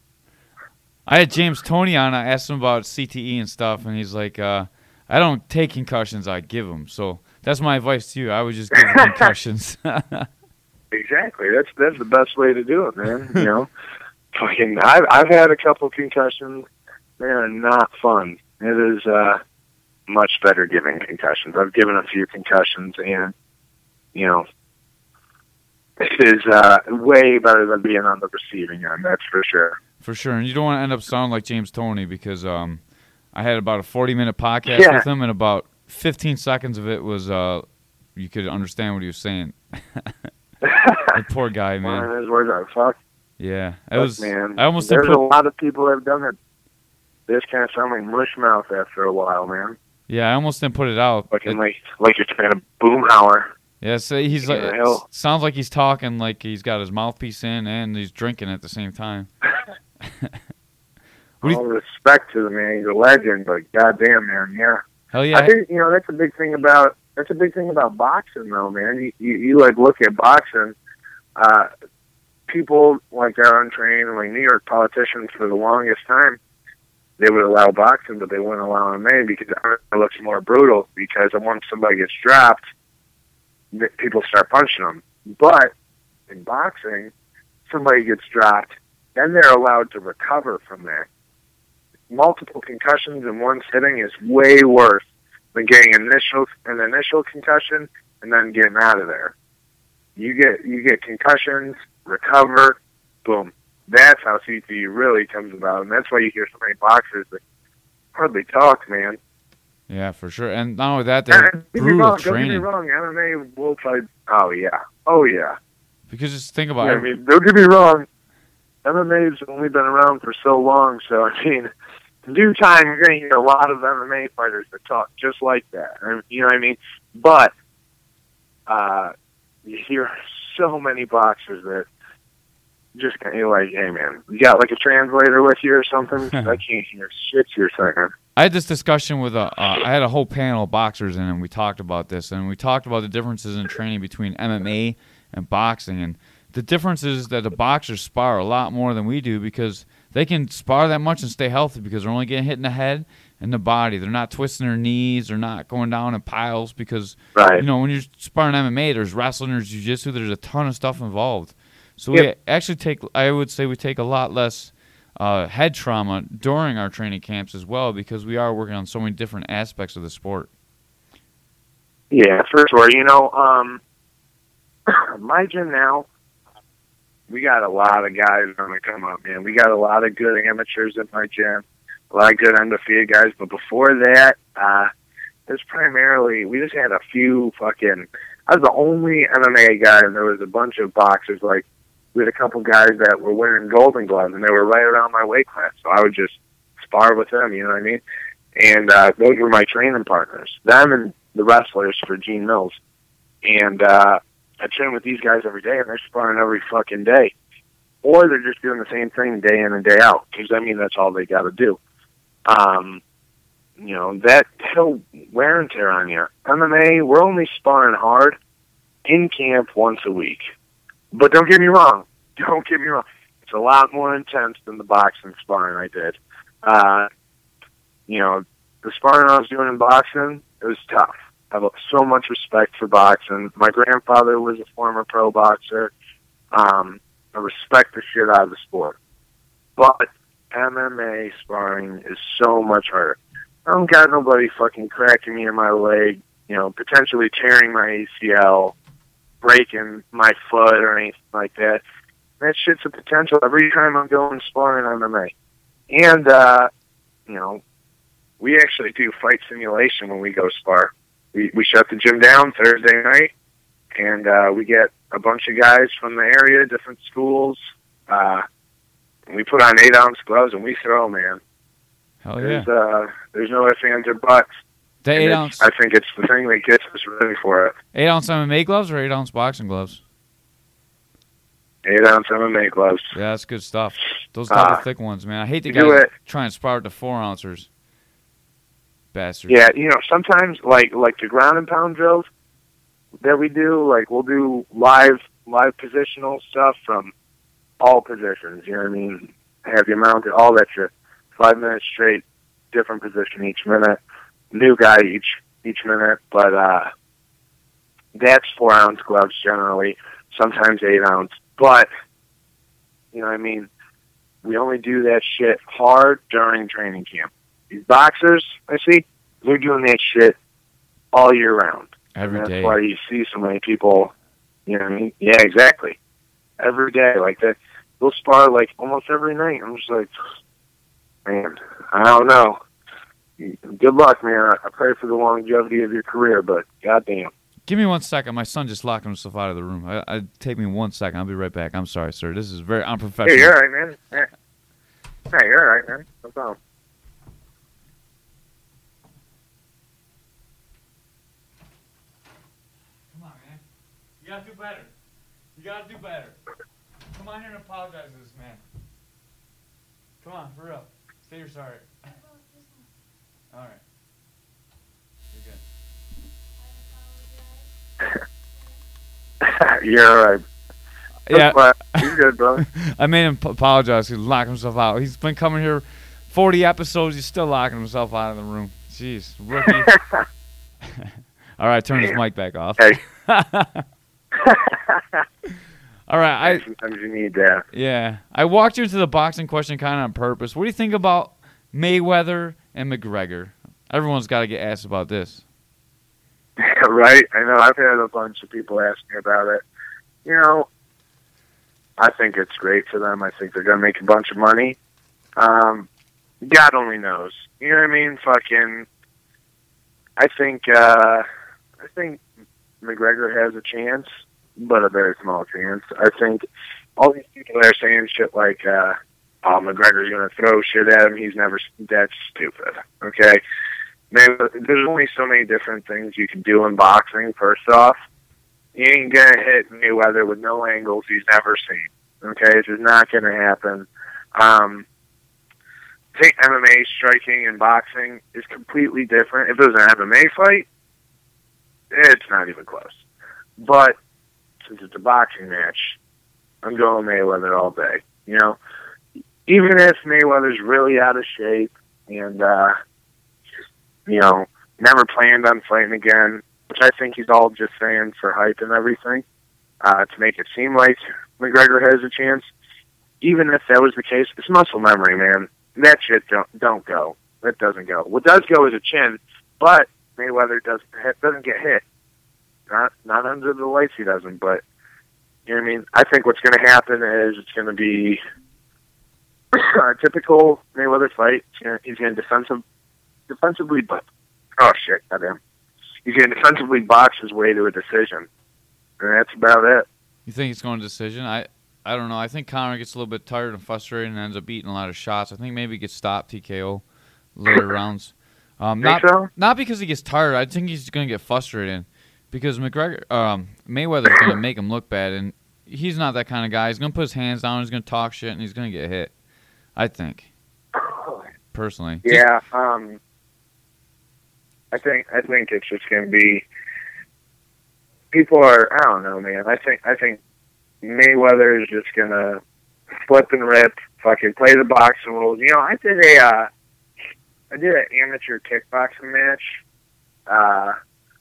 [SPEAKER 1] I had James Toney on. I asked him about C T E and stuff, and he's like, uh, I don't take concussions, I give them. So that's my advice to you. I would just give concussions.
[SPEAKER 2] Exactly. That's that's the best way to do it, man. You know, fucking. I've I've had a couple concussions. They are not fun. It is uh, much better giving concussions. I've given a few concussions, and you know, it is uh, way better than being on the receiving end. That's for sure.
[SPEAKER 1] For sure. And you don't want to end up sounding like James Toney because um, I had about a forty-minute podcast
[SPEAKER 2] Yeah.
[SPEAKER 1] with him, and about fifteen seconds of it was uh, you could understand what he was saying. The poor guy, man.
[SPEAKER 2] Well, his words are fuck.
[SPEAKER 1] Yeah. It
[SPEAKER 2] Fuck,
[SPEAKER 1] was,
[SPEAKER 2] man.
[SPEAKER 1] I almost
[SPEAKER 2] There's
[SPEAKER 1] put,
[SPEAKER 2] a lot of people that have done it. This kind of sound like mush mouth after a while, man.
[SPEAKER 1] Yeah, I almost didn't put it out.
[SPEAKER 2] Fucking
[SPEAKER 1] It-
[SPEAKER 2] like like you're trying to boomhauer.
[SPEAKER 1] Yeah, so he's
[SPEAKER 2] King
[SPEAKER 1] like,
[SPEAKER 2] of the hill.
[SPEAKER 1] sounds like he's talking like he's got his mouthpiece in and he's drinking at the same time. What do you-
[SPEAKER 2] All respect to the man. He's a legend, but goddamn, man, yeah.
[SPEAKER 1] Hell yeah.
[SPEAKER 2] I think you know that's a big thing about that's a big thing about boxing, though, man. You you, you like look at boxing, uh, people like that are untrained, and like New York politicians for the longest time, they would allow boxing, but they wouldn't allow M M A because it looks more brutal. Because once somebody gets dropped, th- people start punching them. But in boxing, somebody gets dropped, then they're allowed to recover from that. Multiple concussions in one sitting is way worse than getting initial an initial concussion and then getting out of there. You get you get concussions, recover, boom. That's how C T E really comes about, and that's why you hear so many boxers that hardly talk, man.
[SPEAKER 1] Yeah, for sure. And not only that, they're
[SPEAKER 2] And don't get me
[SPEAKER 1] brutal
[SPEAKER 2] wrong, don't get me
[SPEAKER 1] training.
[SPEAKER 2] wrong, M M A will fight. Oh yeah, oh yeah.
[SPEAKER 1] Because just think about
[SPEAKER 2] Yeah,
[SPEAKER 1] it.
[SPEAKER 2] I mean, don't get me wrong. M M A's only been around for so long, so I mean, in due time, you're going to hear a lot of M M A fighters that talk just like that. I- You know what I mean? But uh, you hear so many boxers that just kind of like, hey man, you got like a translator with you or something? 'Cause I can't hear shit you're saying.
[SPEAKER 1] I had this discussion with a, uh, I had a whole panel of boxers in, and we talked about this, and we talked about the differences in training between M M A and boxing, and the difference is that the boxers spar a lot more than we do because they can spar that much and stay healthy because they're only getting hit in the head and the body. They're not twisting their knees. They're not going down in piles because,
[SPEAKER 2] Right.
[SPEAKER 1] you know, when you're sparring M M A, there's wrestling, there's jiu-jitsu, there's a ton of stuff involved. So
[SPEAKER 2] Yep.
[SPEAKER 1] we actually take, I would say we take a lot less uh, head trauma during our training camps as well because we are working on so many different aspects of the sport.
[SPEAKER 2] Yeah, for sure. You know, um, my gym now, we got a lot of guys going to come up, man. We got a lot of good amateurs in my gym, a lot of good undefeated guys. But before that, uh, it was primarily, we just had a few fucking, I was the only M M A guy, and there was a bunch of boxers. Like, we had a couple guys that were wearing golden gloves, and they were right around my weight class. So I would just spar with them, you know what I mean? And uh, those were my training partners, them and the wrestlers for Gene Mills. And uh, I train with these guys every day, and they're sparring every fucking day. Or they're just doing the same thing day in and day out, because, I mean, that's all they got to do. Um, you know, that he'll wear and tear on you. M M A, we're only sparring hard in camp once a week. But don't get me wrong. Don't get me wrong. It's a lot more intense than the boxing sparring I did. Uh, you know, the sparring I was doing in boxing, it was tough. I have so much respect for boxing. My grandfather was a former pro boxer. Um, I respect the shit out of the sport. But M M A sparring is so much harder. I don't got nobody fucking cracking me in my leg, you know, potentially tearing my A C L, breaking my foot or anything like that. That shit's a potential every time I'm going sparring M M A. And, uh, you know, we actually do fight simulation when we go spar. We, we shut the gym down Thursday night, and uh, we get a bunch of guys from the area, different schools. Uh, and we put on eight-ounce gloves, and we throw, man.
[SPEAKER 1] Hell yeah.
[SPEAKER 2] There's, uh, there's no ifs, ands, or buts.
[SPEAKER 1] The
[SPEAKER 2] And
[SPEAKER 1] eight
[SPEAKER 2] it's-
[SPEAKER 1] ounce,
[SPEAKER 2] I think it's the thing that gets us ready for it.
[SPEAKER 1] eight ounce M M A gloves or eight ounce boxing gloves?
[SPEAKER 2] Eight ounce M M A gloves.
[SPEAKER 1] Yeah, that's good stuff. Those double
[SPEAKER 2] Uh,
[SPEAKER 1] thick ones, man. I hate the
[SPEAKER 2] you do
[SPEAKER 1] guys
[SPEAKER 2] it.
[SPEAKER 1] trying to spar with the four ouncers. Bastards.
[SPEAKER 2] Yeah, you know, sometimes like like the ground and pound drills that we do, like we'll do live live positional stuff from all positions. You know what I mean? Have you mounted all that shit, five minutes straight, different position each minute, new guy each each minute. But uh, that's four ounce gloves generally, sometimes eight ounce. But you know what I mean? We only do that shit hard during training camp. These boxers, I see, they're doing that shit all year round.
[SPEAKER 1] Every
[SPEAKER 2] and that's
[SPEAKER 1] day.
[SPEAKER 2] why you see so many people, you know what I mean? Yeah, exactly. Every day, like that. They'll spar, like, almost every night. I'm just like, man, I don't know. Good luck, man. I I pray for the longevity of your career, but goddamn.
[SPEAKER 1] Give me one second. My son just locked himself out of the room. I, I take me one second. I'll be right back. I'm sorry, sir. This is very unprofessional.
[SPEAKER 2] Hey, you're all right, man. Hey, hey you're all right, man. No problem.
[SPEAKER 1] Come on, man. You gotta do better. You gotta do better. Come on here and apologize to this man. Come on, for real. Say you're sorry. All right. You're good.
[SPEAKER 2] You're all right.
[SPEAKER 1] Yeah.
[SPEAKER 2] But you're good, brother.
[SPEAKER 1] I made him p- apologize. He locked himself out. He's been coming here forty episodes. He's still locking himself out of the room. Jeez, rookie. All right, turn his mic back off.
[SPEAKER 2] Hey.
[SPEAKER 1] All right, I
[SPEAKER 2] Sometimes you need that.
[SPEAKER 1] yeah, I walked you into the boxing question kind of on purpose. What do you think about Mayweather and McGregor? Everyone's got to get asked about this.
[SPEAKER 2] Right? I know. I've had a bunch of people ask me about it. You know, I think it's great for them. I think they're going to make a bunch of money. Um, God only knows. You know what I mean? Fucking. I think. Uh, I think McGregor has a chance, but a very small chance. I think all these people that are saying shit like, uh, "Oh, McGregor's going to throw shit at him," he's never. That's stupid. Okay. Man, there's only so many different things you can do in boxing. First off, you ain't gonna hit Mayweather with no angles he's never seen. Okay, it's just not gonna happen. Um, I think M M A striking and boxing is completely different. If it was an M M A fight, it's not even close. But since it's a boxing match, I'm going Mayweather all day. You know, even if Mayweather's really out of shape and uh, you know, never planned on fighting again, which I think he's all just saying for hype and everything, uh, to make it seem like McGregor has a chance. Even if that was the case, it's muscle memory, man. That shit don't don't go. That doesn't go. What does go is a chin, but Mayweather doesn't doesn't get hit. Not not under the lights he doesn't, but you know what I mean? I think what's going to happen is it's going to be a typical Mayweather fight. He's going to defensive. defensively, but oh shit, goddamn, he's gonna defensively box his way to a decision, and that's about it.
[SPEAKER 1] You think it's going to decision? I I don't know. I think Conor gets a little bit tired and frustrated and ends up eating a lot of shots. I think maybe he gets stopped T K O later rounds. Um,
[SPEAKER 2] Think
[SPEAKER 1] not
[SPEAKER 2] so?
[SPEAKER 1] not because he gets tired. I think he's going to get frustrated because McGregor, um, Mayweather's going to make him look bad, and he's not that kind of guy. He's going to put his hands down. He's going to talk shit, and he's going to get hit. I think, personally.
[SPEAKER 2] Yeah, um, I think I think it's just gonna be people are. I don't know, man. I think I think Mayweather is just gonna flip and rip, fucking play the boxing rules. You know, I did a uh, I did an amateur kickboxing match uh,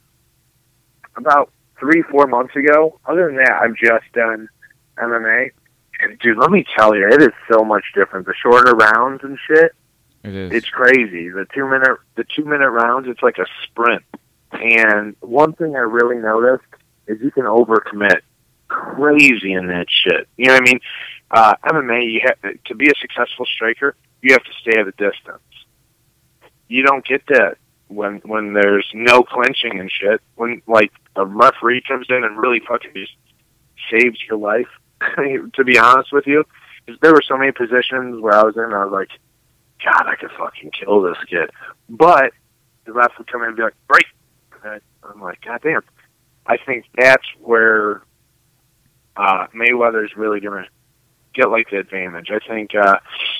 [SPEAKER 2] about three four months ago. Other than that, I've just done M M A. And dude, let me tell you, it is so much different. The shorter rounds and shit.
[SPEAKER 1] It is.
[SPEAKER 2] It's crazy. The two minute the two minute rounds, it's like a sprint. And one thing I really noticed is you can overcommit crazy in that shit. You know what I mean? Uh, M M A, you have to be a successful striker, you have to stay at a distance. You don't get that when when there's no clinching and shit. When like a referee comes in and really fucking just saves your life. To be honest with you, because there were so many positions where I was in, I was like, God, I could fucking kill this kid. But the ref would come in and be like, break. And I'm like, God damn. I think that's where uh, Mayweather's really going to get, like, the advantage. I think uh,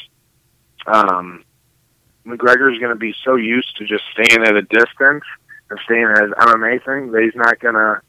[SPEAKER 2] um, McGregor's going to be so used to just staying at a distance and staying at his M M A thing that he's not going to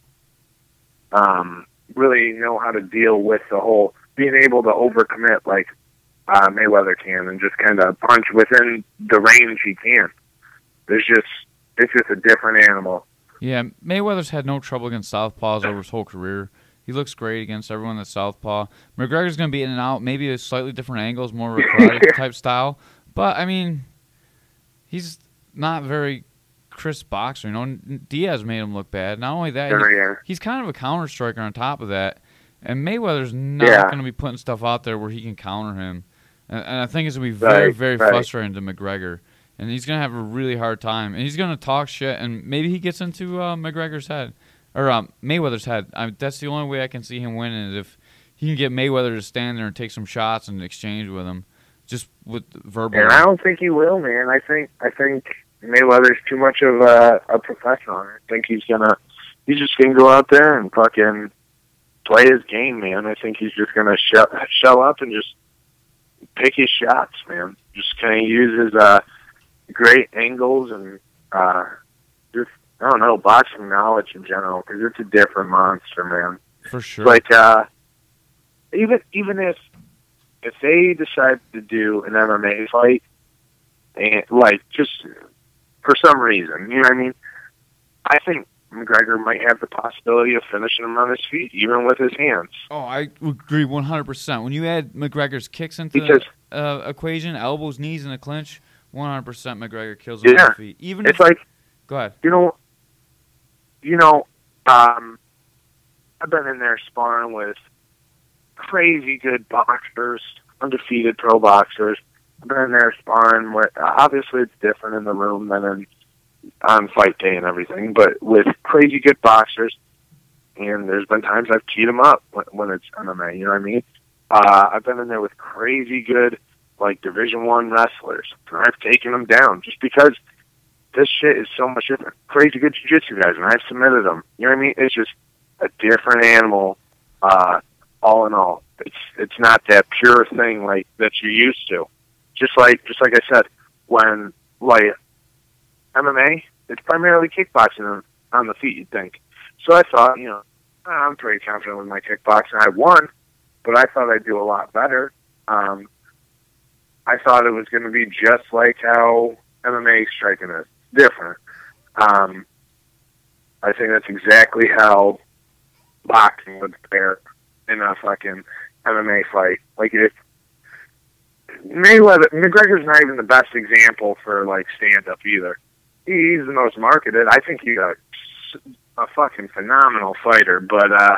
[SPEAKER 2] um, really know how to deal with the whole being able to overcommit like uh, Mayweather can and just kind of punch within the range he can. There's just, it's just a different animal.
[SPEAKER 1] Yeah, Mayweather's had no trouble against southpaws over his whole career. He looks great against everyone that's southpaw. McGregor's going to be in and out, maybe a slightly different angles, more of a karate type style. But, I mean, he's not very crisp boxer. You know, Diaz made him look bad. Not only that, he's,
[SPEAKER 2] yeah.
[SPEAKER 1] he's kind of a counter striker on top of that. And Mayweather's not
[SPEAKER 2] yeah.
[SPEAKER 1] going to be putting stuff out there where he can counter him. And, and I think it's going to be very,
[SPEAKER 2] right,
[SPEAKER 1] very
[SPEAKER 2] right.
[SPEAKER 1] frustrating to McGregor. And he's going to have a really hard time. And he's going to talk shit, and maybe he gets into uh, McGregor's head. Or um, Mayweather's head. I mean, that's the only way I can see him winning is if he can get Mayweather to stand there and take some shots and exchange with him, just with verbal.
[SPEAKER 2] And I don't think he will, man. I think I think Mayweather's too much of a, a professional. I think he's gonna he's just gonna go out there and fucking play his game, man. I think he's just gonna shell, shell up and just pick his shots, man. Just kind of use his uh, great angles and uh, just. I don't know, boxing knowledge in general, because it's a different monster, man.
[SPEAKER 1] For sure.
[SPEAKER 2] Like, uh, even even if if they decide to do an M M A fight, and like just for some reason, you know what I mean? I think McGregor might have the possibility of finishing him on his feet, even with his hands.
[SPEAKER 1] Oh, I agree one hundred percent. When you add McGregor's kicks into
[SPEAKER 2] because,
[SPEAKER 1] the uh, equation, elbows, knees, and a clinch, one hundred percent McGregor kills him
[SPEAKER 2] yeah,
[SPEAKER 1] on his feet. Even
[SPEAKER 2] it's
[SPEAKER 1] if,
[SPEAKER 2] like,
[SPEAKER 1] go ahead.
[SPEAKER 2] You know, you know, um, I've been in there sparring with crazy good boxers, undefeated pro boxers. I've been in there sparring with, obviously it's different in the room than in, on fight day and everything, but with crazy good boxers, and there's been times I've teed them up when, when it's M M A, you know what I mean? Uh, I've been in there with crazy good, like, Division One wrestlers, and I've taken them down just because this shit is so much different. Crazy good jiu-jitsu guys, and I've submitted them. You know what I mean? It's just a different animal, uh, all in all. It's it's not that pure thing like that you're used to. Just like just like I said, when like M M A, it's primarily kickboxing on, on the feet. You'd think. So I thought, you know, I'm pretty confident with my kickboxing. I won, but I thought I'd do a lot better. Um, I thought it was going to be just like how M M A striking is. Different. Um, I think that's exactly how boxing would fare in a fucking M M A fight. Like, if Mayweather, McGregor's not even the best example for, like, stand-up either. He's the most marketed. I think he's a, a fucking phenomenal fighter, but, uh,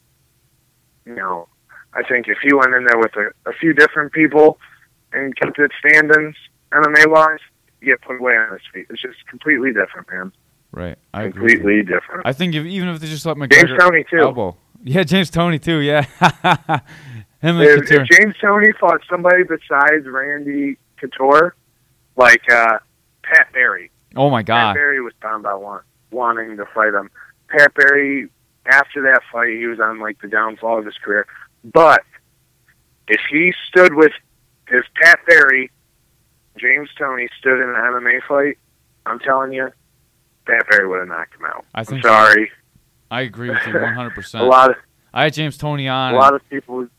[SPEAKER 2] you know, I think if he went in there with a, a few different people and kept it standings M M A-wise, you get put away on his feet. It's just completely different, man.
[SPEAKER 1] Right. I
[SPEAKER 2] completely
[SPEAKER 1] agree.
[SPEAKER 2] different.
[SPEAKER 1] I think if, even if they just let McGregor
[SPEAKER 2] James Toney, too.
[SPEAKER 1] elbow. Yeah, James Toney, too, yeah. Him and
[SPEAKER 2] if,
[SPEAKER 1] Couture.
[SPEAKER 2] if James Toney fought somebody besides Randy Couture, like uh, Pat Barry.
[SPEAKER 1] Oh, my God.
[SPEAKER 2] Pat Barry was talking about want, wanting to fight him. Pat Barry, after that fight, he was on, like, the downfall of his career. But if he stood with, if Pat Barry, James Toney stood in an M M A fight, I'm telling you, Pat Barry would have knocked him out.
[SPEAKER 1] I think
[SPEAKER 2] I'm sorry.
[SPEAKER 1] I agree with you one hundred percent.
[SPEAKER 2] a lot of,
[SPEAKER 1] I had James Toney on.
[SPEAKER 2] A lot of people...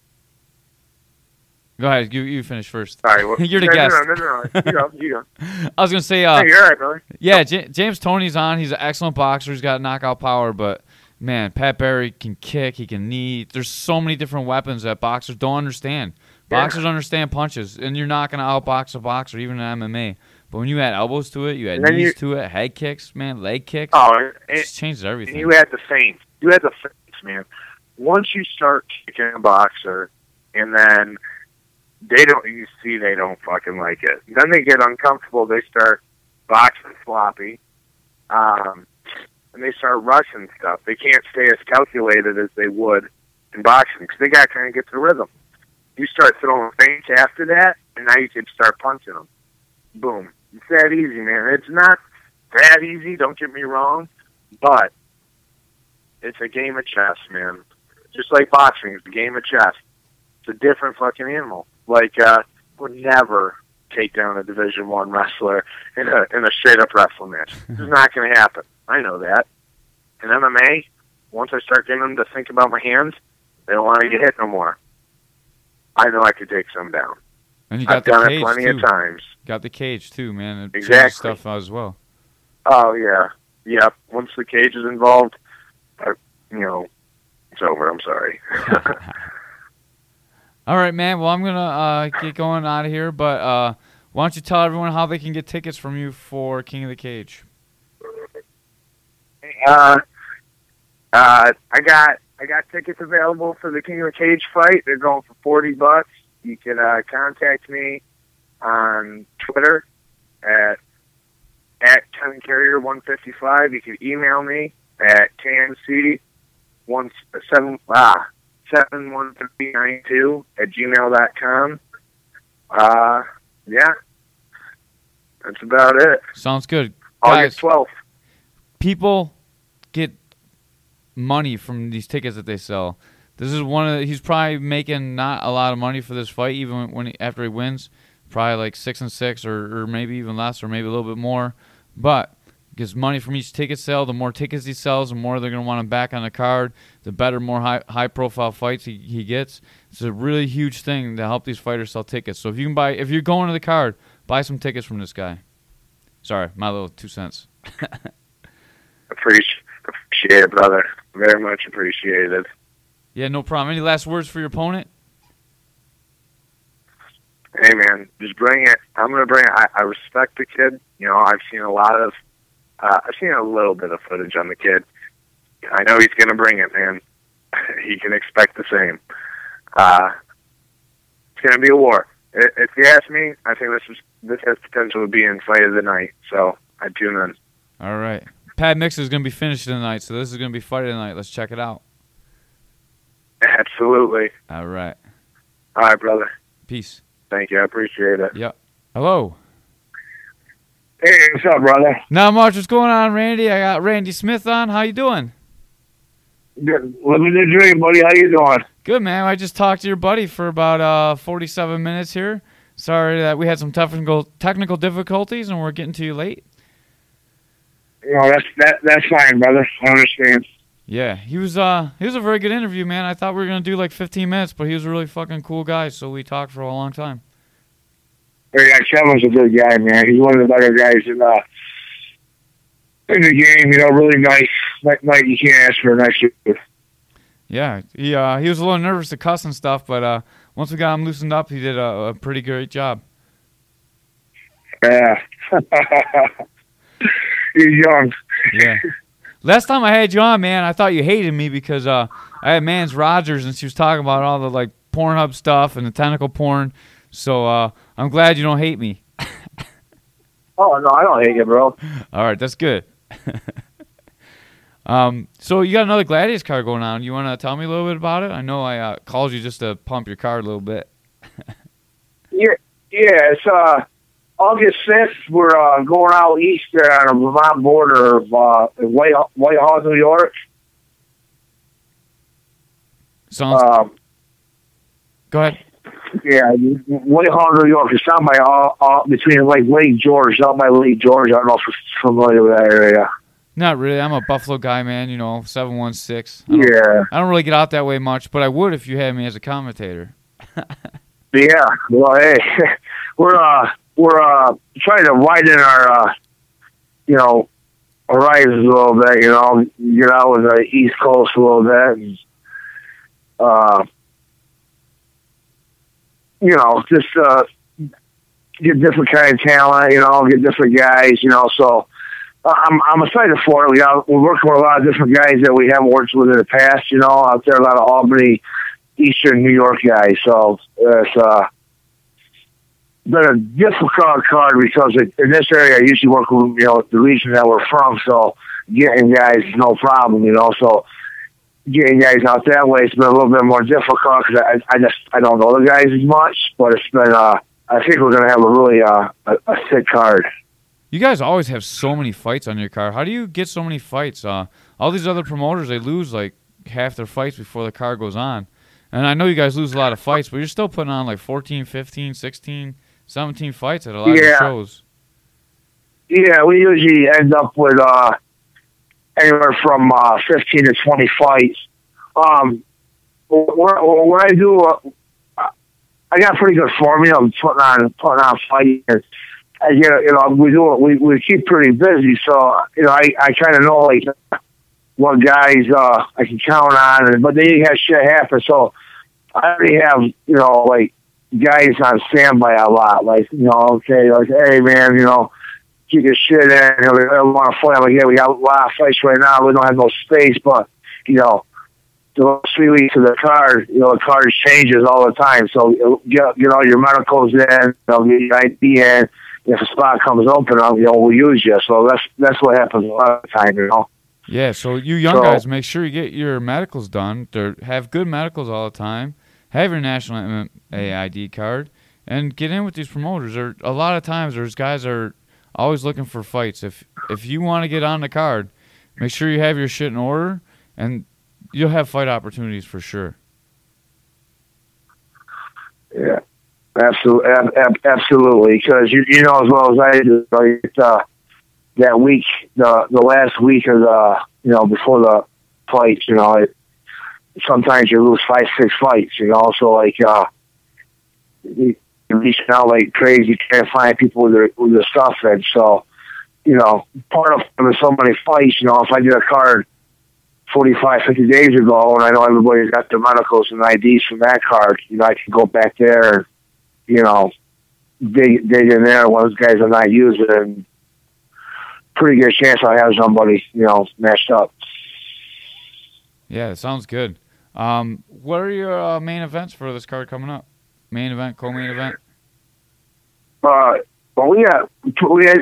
[SPEAKER 1] Go ahead. You you finish first.
[SPEAKER 2] Sorry. Well,
[SPEAKER 1] You're the
[SPEAKER 2] no,
[SPEAKER 1] guest.
[SPEAKER 2] No, no, no, no. You go. You go.
[SPEAKER 1] I was going to say... Uh,
[SPEAKER 2] hey, you're all right, brother.
[SPEAKER 1] Yeah, J- James Toney's on. He's an excellent boxer. He's got knockout power, but, man, Pat Barry can kick. He can knee. There's so many different weapons that boxers don't understand. Boxers
[SPEAKER 2] yeah.
[SPEAKER 1] understand punches, and you're not going to outbox a boxer, even in M M A. But when you add elbows to it, you add knees
[SPEAKER 2] you,
[SPEAKER 1] to it, head kicks, man, leg kicks,
[SPEAKER 2] oh,
[SPEAKER 1] it just changes everything.
[SPEAKER 2] And you add the feints. You add the feints, man. Once you start kicking a boxer, and then they don't, you see they don't fucking like it. Then they get uncomfortable. They start boxing sloppy, um, and they start rushing stuff. They can't stay as calculated as they would in boxing because they got to kind of get the rhythm. You start throwing feints after that, and now you can start punching them. Boom. It's that easy, man. It's not that easy, don't get me wrong, but it's a game of chess, man. Just like boxing, it's a game of chess. It's a different fucking animal. Like, uh, would never take down a Division One wrestler in a in a straight up wrestling match. It's not going to happen. I know that. In M M A, once I start getting them to think about my hands, they don't want to get hit no more. I know I could take some down.
[SPEAKER 1] And you got
[SPEAKER 2] I've
[SPEAKER 1] the
[SPEAKER 2] done
[SPEAKER 1] cage
[SPEAKER 2] it plenty
[SPEAKER 1] too.
[SPEAKER 2] of times.
[SPEAKER 1] Got the cage too, man. It changes
[SPEAKER 2] Exactly.
[SPEAKER 1] stuff out as well.
[SPEAKER 2] Oh yeah, yep. Once the cage is involved, I, you know, it's over. I'm sorry.
[SPEAKER 1] All right, man. Well, I'm gonna uh, get going out of here, but uh, why don't you tell everyone how they can get tickets from you for King of the Cage?
[SPEAKER 2] Uh, uh, I got I got tickets available for the King of the Cage fight. They're going for forty bucks. You can uh, contact me on Twitter at at Ken Carrier one fifty five. You can email me at K M C one seven ah seven one three nine two at gmail dot com. Uh, yeah, that's about it.
[SPEAKER 1] Sounds good,
[SPEAKER 2] August
[SPEAKER 1] guys.
[SPEAKER 2] twelfth.
[SPEAKER 1] People get money from these tickets that they sell. This is one of the, he's probably making not a lot of money for this fight, even when he, after he wins, probably like six and six, or, or maybe even less, or maybe a little bit more. But he gets money from each ticket sale. The more tickets he sells, the more they're gonna want him back on the card. The better, more high high profile fights he, he gets. It's a really huge thing to help these fighters sell tickets. So if you can buy, if you're going to the card, buy some tickets from this guy. Sorry, my little two cents.
[SPEAKER 2] Appreciate, appreciate it, brother. Very much appreciated.
[SPEAKER 1] Yeah, no problem. Any last words for your opponent?
[SPEAKER 2] Hey, man, just bring it. I'm going to bring it. I, I respect the kid. You know, I've seen a lot of, uh, I've seen a little bit of footage on the kid. I know he's going to bring it, man. He can expect the same. Uh, it's going to be a war. If you ask me, I think this is this has potential to be in fight of the night. So I tune in.
[SPEAKER 1] All right. Pat Mixer is going to be finished tonight, so this is going to be fight of the night. Let's check it out.
[SPEAKER 2] Absolutely.
[SPEAKER 1] All right.
[SPEAKER 2] All right, brother.
[SPEAKER 1] Peace.
[SPEAKER 2] Thank you. I appreciate it.
[SPEAKER 1] Yep. Hello.
[SPEAKER 2] Hey, what's up, brother?
[SPEAKER 1] Not much. What's going on, Randy? I got Randy Smith on. How you doing?
[SPEAKER 2] Good. Living the dream, buddy. How you doing?
[SPEAKER 1] Good, man. I just talked to your buddy for about uh, forty-seven minutes here. Sorry that we had some technical technical difficulties and we're getting to you late.
[SPEAKER 2] No, that's that. That's fine, brother. I understand.
[SPEAKER 1] Yeah, he was uh he was a very good interview, man. I thought we were gonna do like fifteen minutes, but he was a really fucking cool guy, so we talked for a long time.
[SPEAKER 2] Yeah, Kevin's a good guy, man. He's one of the better guys in uh in the game. You know, really nice. Like, like you can't ask for a nice dude.
[SPEAKER 1] Yeah, he uh he was a little nervous to cuss and stuff, but uh once we got him loosened up, he did a, a pretty great job.
[SPEAKER 2] Yeah. He's young.
[SPEAKER 1] Yeah. Last time I had you on, man, I thought you hated me because uh, I had Mans Rogers and she was talking about all the like Pornhub stuff and the tentacle porn. So uh, I'm glad you don't hate me.
[SPEAKER 2] Oh no, I don't hate you, bro.
[SPEAKER 1] All right, that's good. um, so you got another Gladius card going on. You want to tell me a little bit about it? I know I uh, called you just to pump your card a little bit.
[SPEAKER 2] Yeah, yeah. It's uh. August fifth, we're uh, going out east there on the Vermont border of uh, White, Whitehall, New York.
[SPEAKER 1] Sounds.
[SPEAKER 2] Um,
[SPEAKER 1] Go ahead.
[SPEAKER 2] Yeah, Whitehall, New York. It's down by all, all between like Lake George, down by Lake George. I don't know if you're familiar with that area.
[SPEAKER 1] Not really. I'm a Buffalo guy, man. You know, seven one six. I
[SPEAKER 2] Yeah.
[SPEAKER 1] I don't really get out that way much, but I would if you had me as a commentator.
[SPEAKER 2] Yeah. Well, hey, we're uh. We're uh, trying to widen our, uh, you know, horizons a little bit, you know, get out with the East Coast a little bit. And, uh, you know, just uh, get different kind of talent, you know, get different guys, you know. So uh, I'm I'm excited for it. We got, we're working with a lot of different guys that we haven't worked with in the past, you know, out there, a lot of Albany, Eastern New York guys. So it's uh. been a difficult card because it, in this area I usually work with, you know, the region that we're from, so getting guys is no problem, you know. So getting guys out that way, it's been a little bit more difficult because I, I just I don't know the guys as much, but it's been uh, I think we're gonna have a really uh, a, a sick card.
[SPEAKER 1] You guys always have so many fights on your card. How do you get so many fights? Uh, all these other promoters, they lose like half their fights before the card goes on. And I know you guys lose a lot of fights, but you're still putting on like fourteen, fifteen, sixteen, seventeen fights at a lot yeah. of your shows.
[SPEAKER 3] Yeah, we usually end up with uh, anywhere from uh, fifteen to twenty fights. Um, when I do, uh, I got pretty good formula. I'm putting on, putting on fights. And, you know, you know, we do we we keep pretty busy, so you know, I, I kind of know like what guys uh, I can count on, and but then you have shit happen. So I already have you know like guys on standby a lot. Like you know, okay, like hey man, you know, keep your shit in. You know, they want to fight. I'm like yeah, we got a lot of fights right now. We don't have no space, but you know, the last three weeks of the card, you know, the card changes all the time. So you get you know your medicals in, you know, get your I D in. If a spot comes open, you know, we'll use you. So that's that's what happens a lot of the time, you know.
[SPEAKER 1] Yeah, so you young
[SPEAKER 3] so,
[SPEAKER 1] guys, make sure you get your medicals done. They're, have good medicals all the time. Have your national M M A I D card, and get in with these promoters. There, a lot of times, there's guys that are always looking for fights. If if you want to get on the card, make sure you have your shit in order, and you'll have fight opportunities for sure.
[SPEAKER 3] Yeah. Absolutely, absolutely. Because you, you know as well as I do, like, uh, that week, the the last week of the, you know, before the fights, you know, it, sometimes you lose five, six fights. You know, so like, uh, you reach out like crazy, trying to find people with their with their stuff in. So, you know, part of having so many fights, you know, if I did a card forty-five, fifty days ago, and I know everybody's got their medicals and I Ds from that card, you know, I can go back there and, you know, dig, dig in there. One of those guys are not using it, and pretty good chance I have somebody, you know, matched up.
[SPEAKER 1] Yeah, it sounds good. Um, what are your uh, main events for this card coming up? Main event, co-main event?
[SPEAKER 3] Uh, well, we got, we had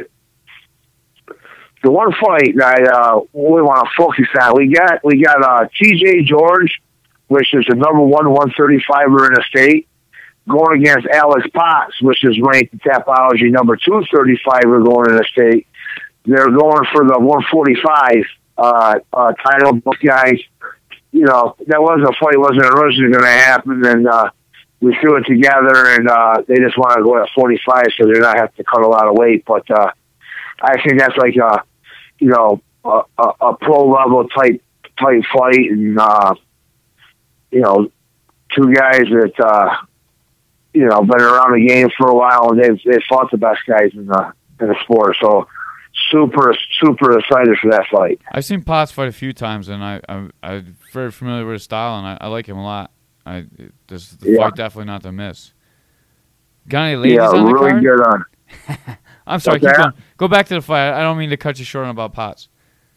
[SPEAKER 3] the one fight that I uh, we want to focus on. We got, we got uh, T J George, which is the number one one thirty-fiver in the state, going against Alex Potts, which is ranked in Tapology number two thirty-fiver going in the state. They're going for the one forty-five uh, uh, title. Both guys, you know, that wasn't a fight, wasn't originally going to happen, and uh, we threw it together, and uh, they just want to go at forty-five, so they're not have to cut a lot of weight. But uh, I think that's like a, you know, a, a, a pro level type type fight, and uh, you know, two guys that. Uh, you know, been around the game for a while, and they've they fought the best guys in the in the sport. So, super super excited for that fight.
[SPEAKER 1] I've seen Potts fight a few times, and I I'm, I'm very familiar with his style, and I, I like him a lot. I this the yeah. fight definitely not to miss. Got any ladies
[SPEAKER 3] yeah,
[SPEAKER 1] on the
[SPEAKER 3] really
[SPEAKER 1] card?
[SPEAKER 3] good on.
[SPEAKER 1] I'm sorry, keep going. Go back to the fight. I don't mean to cut you short on about Potts.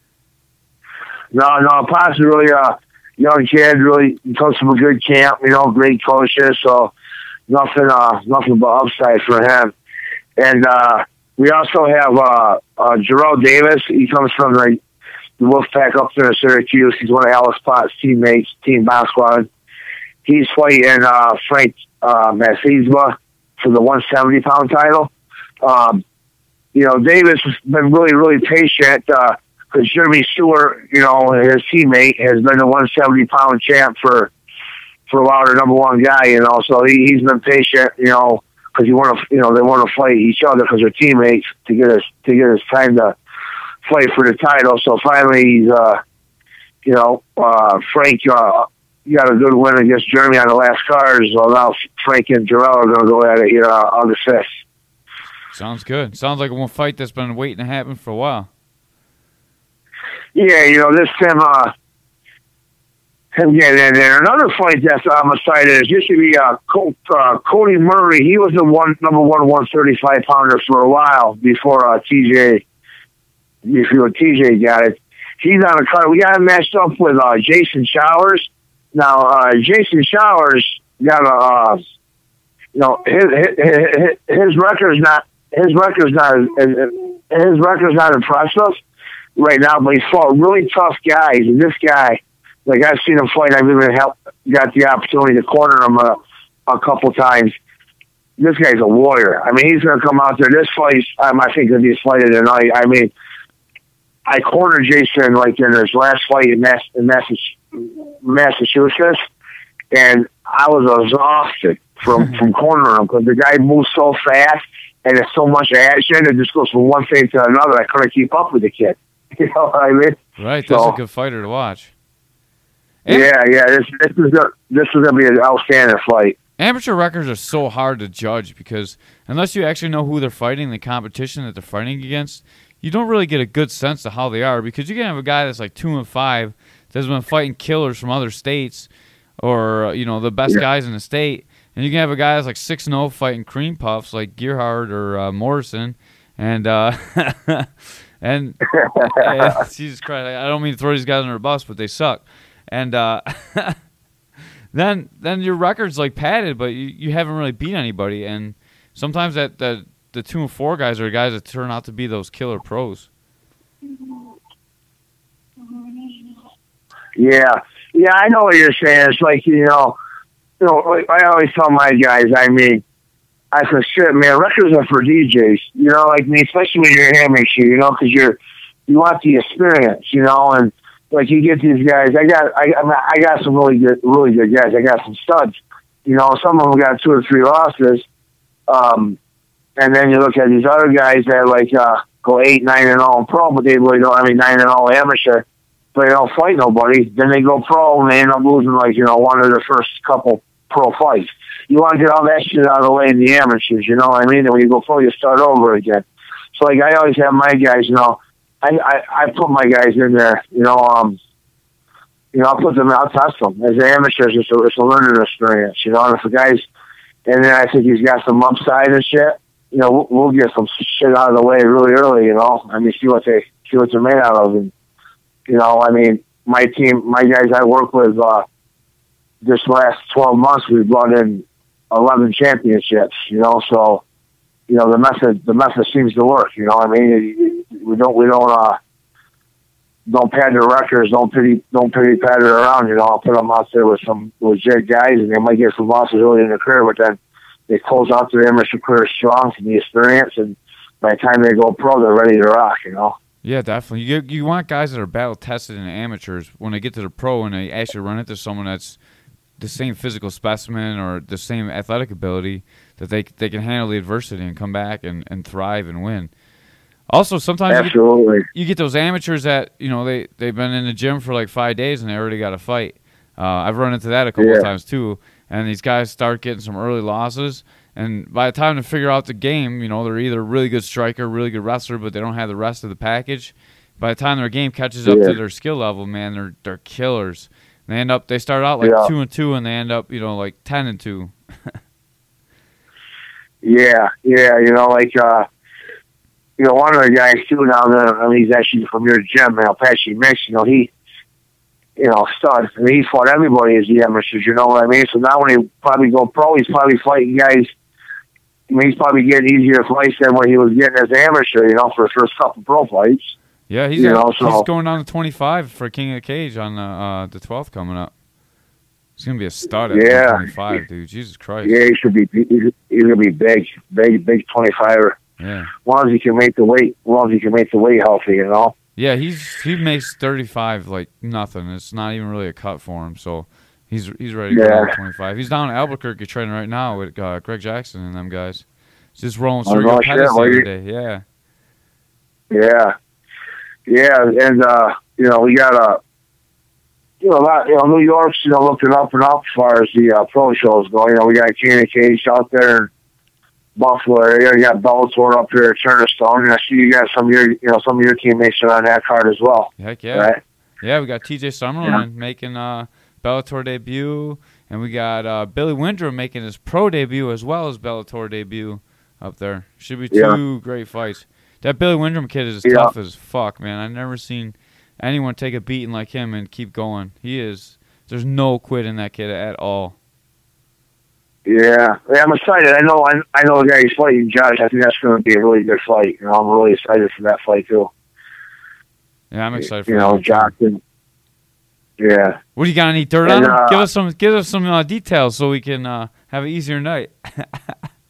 [SPEAKER 3] No, no, Potts is really a young kid. Really comes from a good camp. You know, great coaches. So. Nothing, uh, nothing but upside for him. And uh, we also have uh, uh, Jarrell Davis. He comes from the, the Wolfpack up there in Syracuse. He's one of Alex Potts' teammates, team bomb squad. He's fighting uh, Frank uh, Masizba for the one seventy pound title. Um, you know, Davis has been really, really patient because uh, Jeremy Stewart, you know, his teammate, has been the one seventy pound champ for. for a while, their number one guy, you know, so he, he's been patient, you know, because you want to, you know, they want to fight each other because they're teammates to get us to get us time to fight for the title. So finally, he's, uh, you know, uh, Frank uh, got a good win against Jeremy on the last card. So now Frank and Jarrell are going to go at it here uh, on the fifth.
[SPEAKER 1] Sounds good. Sounds like one fight that's been waiting to happen for a while.
[SPEAKER 3] Yeah, you know, this time. Uh, Him getting in there. Another fight that I'm excited is used to be uh, uh, Cody Murray. He was the one number one one thirty-five pounder for a while before uh, T J before T J got it. He's on a card. We got him matched up with uh, Jason Showers. Now uh, Jason Showers got a uh, you know his his, his record's not his record's not his record's not impressive right now, but he's fought really tough guys, and this guy. Like, I've seen him fight. I've even helped, got the opportunity to corner him a, a couple times. this guy's a warrior. I mean, he's going to come out there. This fight, um, I think, going to be a fight of the night. I mean, I cornered Jason like in his last fight in, Mass- in Massachusetts, and I was exhausted from, from cornering him because the guy moves so fast and there's so much action. It just goes from one thing to another. I couldn't keep up with the kid. You know what I mean?
[SPEAKER 1] Right, that's
[SPEAKER 3] so,
[SPEAKER 1] a good fighter to watch.
[SPEAKER 3] Am- yeah, yeah. This this is a, this is gonna be an outstanding fight.
[SPEAKER 1] Amateur records are so hard to judge because unless you actually know who they're fighting, the competition that they're fighting against, you don't really get a good sense of how they are. Because you can have a guy that's like two and five that's been fighting killers from other states, or you know the best yeah. guys in the state, and you can have a guy that's like six and zero fighting cream puffs like Gerhard or uh, Morrison, and. Uh, And uh, Jesus Christ, I don't mean to throw these guys under a bus, but they suck. And uh, then then your record's like padded, but you, you haven't really beat anybody. And sometimes that, that the two and four guys are guys that turn out to be those killer pros.
[SPEAKER 3] Yeah, yeah, I know what you're saying. It's like you know, you know, like I always tell my guys. I mean. I said, shit, man, records are for D Js, you know, like me, especially when you're a amateur, you know, because you're, you want the experience, you know, and like you get these guys, I got, I, I got some really good, really good guys. I got some studs, you know, some of them got two or three losses. Um, and then you look at these other guys that like, uh, go eight, nine and all in pro, but they really don't, I mean, nine and all amateur, but they don't fight nobody. Then they go pro and they end up losing like, you know, one of their first couple pro fights. You want to get all that shit out of the way in the amateurs, you know what I mean? And when you go pro, you start over again. So, like, I always have my guys, you know, I, I, I put my guys in there, you know, um, you know, I'll put them, I'll test them. As amateurs, it's a, it's a learning experience, you know, and if the guys, and then I think he's got some upside and shit, you know, we'll, we'll get some shit out of the way really early, you know, I mean, see what they, see what they're made out of. And, you know, I mean, my team, my guys I work with, uh, this last twelve months, we've brought in eleven championships, you know, so, you know, the method, the method seems to work, you know what I mean? We don't, we don't, uh, don't pad their records, don't pity, don't pity pad it around, you know, I'll put them out there with some legit guys and they might get some losses early in their career, but then they close out their amateur career strong from the experience, and by the time they go pro, they're ready to rock, you know?
[SPEAKER 1] Yeah, definitely. You you want guys that are battle tested in amateurs when they get to the pro and they actually run into someone that's the same physical specimen or the same athletic ability, that they they can handle the adversity and come back and, and thrive and win. Also, sometimes
[SPEAKER 3] Absolutely.
[SPEAKER 1] You, get, you get those amateurs that, you know, they, they've been in the gym for like five days and they already got a fight. Uh, I've run into that a couple
[SPEAKER 3] yeah.
[SPEAKER 1] of times too. And these guys start getting some early losses. And by the time they figure out the game, you know, they're either a really good striker, really good wrestler, but they don't have the rest of the package. By the time their game catches up
[SPEAKER 3] yeah.
[SPEAKER 1] to their skill level, man, they're they're killers. They end up. They start out like
[SPEAKER 3] yeah.
[SPEAKER 1] two and two, and they end up, you know, like ten and two.
[SPEAKER 3] yeah, yeah. You know, like uh, you know, one of the guys too down there. I mean, he's actually from your gym, you know, Apache Mix. You know, he, you know, stud. I mean, he fought everybody as the amateurs. You know what I mean? So now when he probably go pro, he's probably fighting guys. I mean, he's probably getting easier fights than what he was getting as an amateur. You know, for his first couple pro fights.
[SPEAKER 1] Yeah, he's,
[SPEAKER 3] you
[SPEAKER 1] got,
[SPEAKER 3] know, so,
[SPEAKER 1] he's going down to twenty-five for King of the Cage on the uh, the twelfth coming up. He's gonna be a stud at
[SPEAKER 3] yeah.
[SPEAKER 1] twenty-five, dude. Jesus Christ.
[SPEAKER 3] Yeah, he should be. He's, he's gonna be big, big, big twenty-fiver.
[SPEAKER 1] Yeah.
[SPEAKER 3] As long as he can make the weight, as long as he can make the weight healthy, you know.
[SPEAKER 1] Yeah, he's he makes thirty-five like nothing. It's not even really a cut for him. So he's he's ready to
[SPEAKER 3] yeah.
[SPEAKER 1] go down to twenty-five. He's down in Albuquerque training right now with uh, Greg Jackson and them guys. He's just rolling through
[SPEAKER 3] oh,
[SPEAKER 1] your
[SPEAKER 3] shit,
[SPEAKER 1] Pettis the
[SPEAKER 3] well,
[SPEAKER 1] other
[SPEAKER 3] you,
[SPEAKER 1] day. Yeah.
[SPEAKER 3] Yeah. Yeah, and uh, you know, we got a you know, a lot, you know, New York's, you know, looking up and up as far as the uh, pro shows go. You know, we got King of Cage out there in Buffalo area. You got Bellator up here at Turnerstone, and I see you got some of your, you know, some of your teammates are on that card as well.
[SPEAKER 1] Heck yeah.
[SPEAKER 3] Right?
[SPEAKER 1] Yeah, we got T J Summerlin yeah. making uh, Bellator debut, and we got uh, Billy Windrum making his pro debut as well as Bellator debut up there. Should be two yeah. great fights. That Billy Windrum kid is
[SPEAKER 3] yeah.
[SPEAKER 1] tough as fuck, man. I've never seen anyone take a beating like him and keep going. He is. There's no quit in that kid at all.
[SPEAKER 3] Yeah, yeah I'm excited. I know. I, I know the guy he's fighting, Josh. I think that's going to be a really good fight. You know, I'm really excited for that fight too.
[SPEAKER 1] Yeah, I'm excited for
[SPEAKER 3] you
[SPEAKER 1] that.
[SPEAKER 3] You know, Johnson. Yeah.
[SPEAKER 1] What do you got? Any dirt
[SPEAKER 3] and,
[SPEAKER 1] on him?
[SPEAKER 3] Uh,
[SPEAKER 1] give us some. Give us some uh, details so we can uh, have an easier night.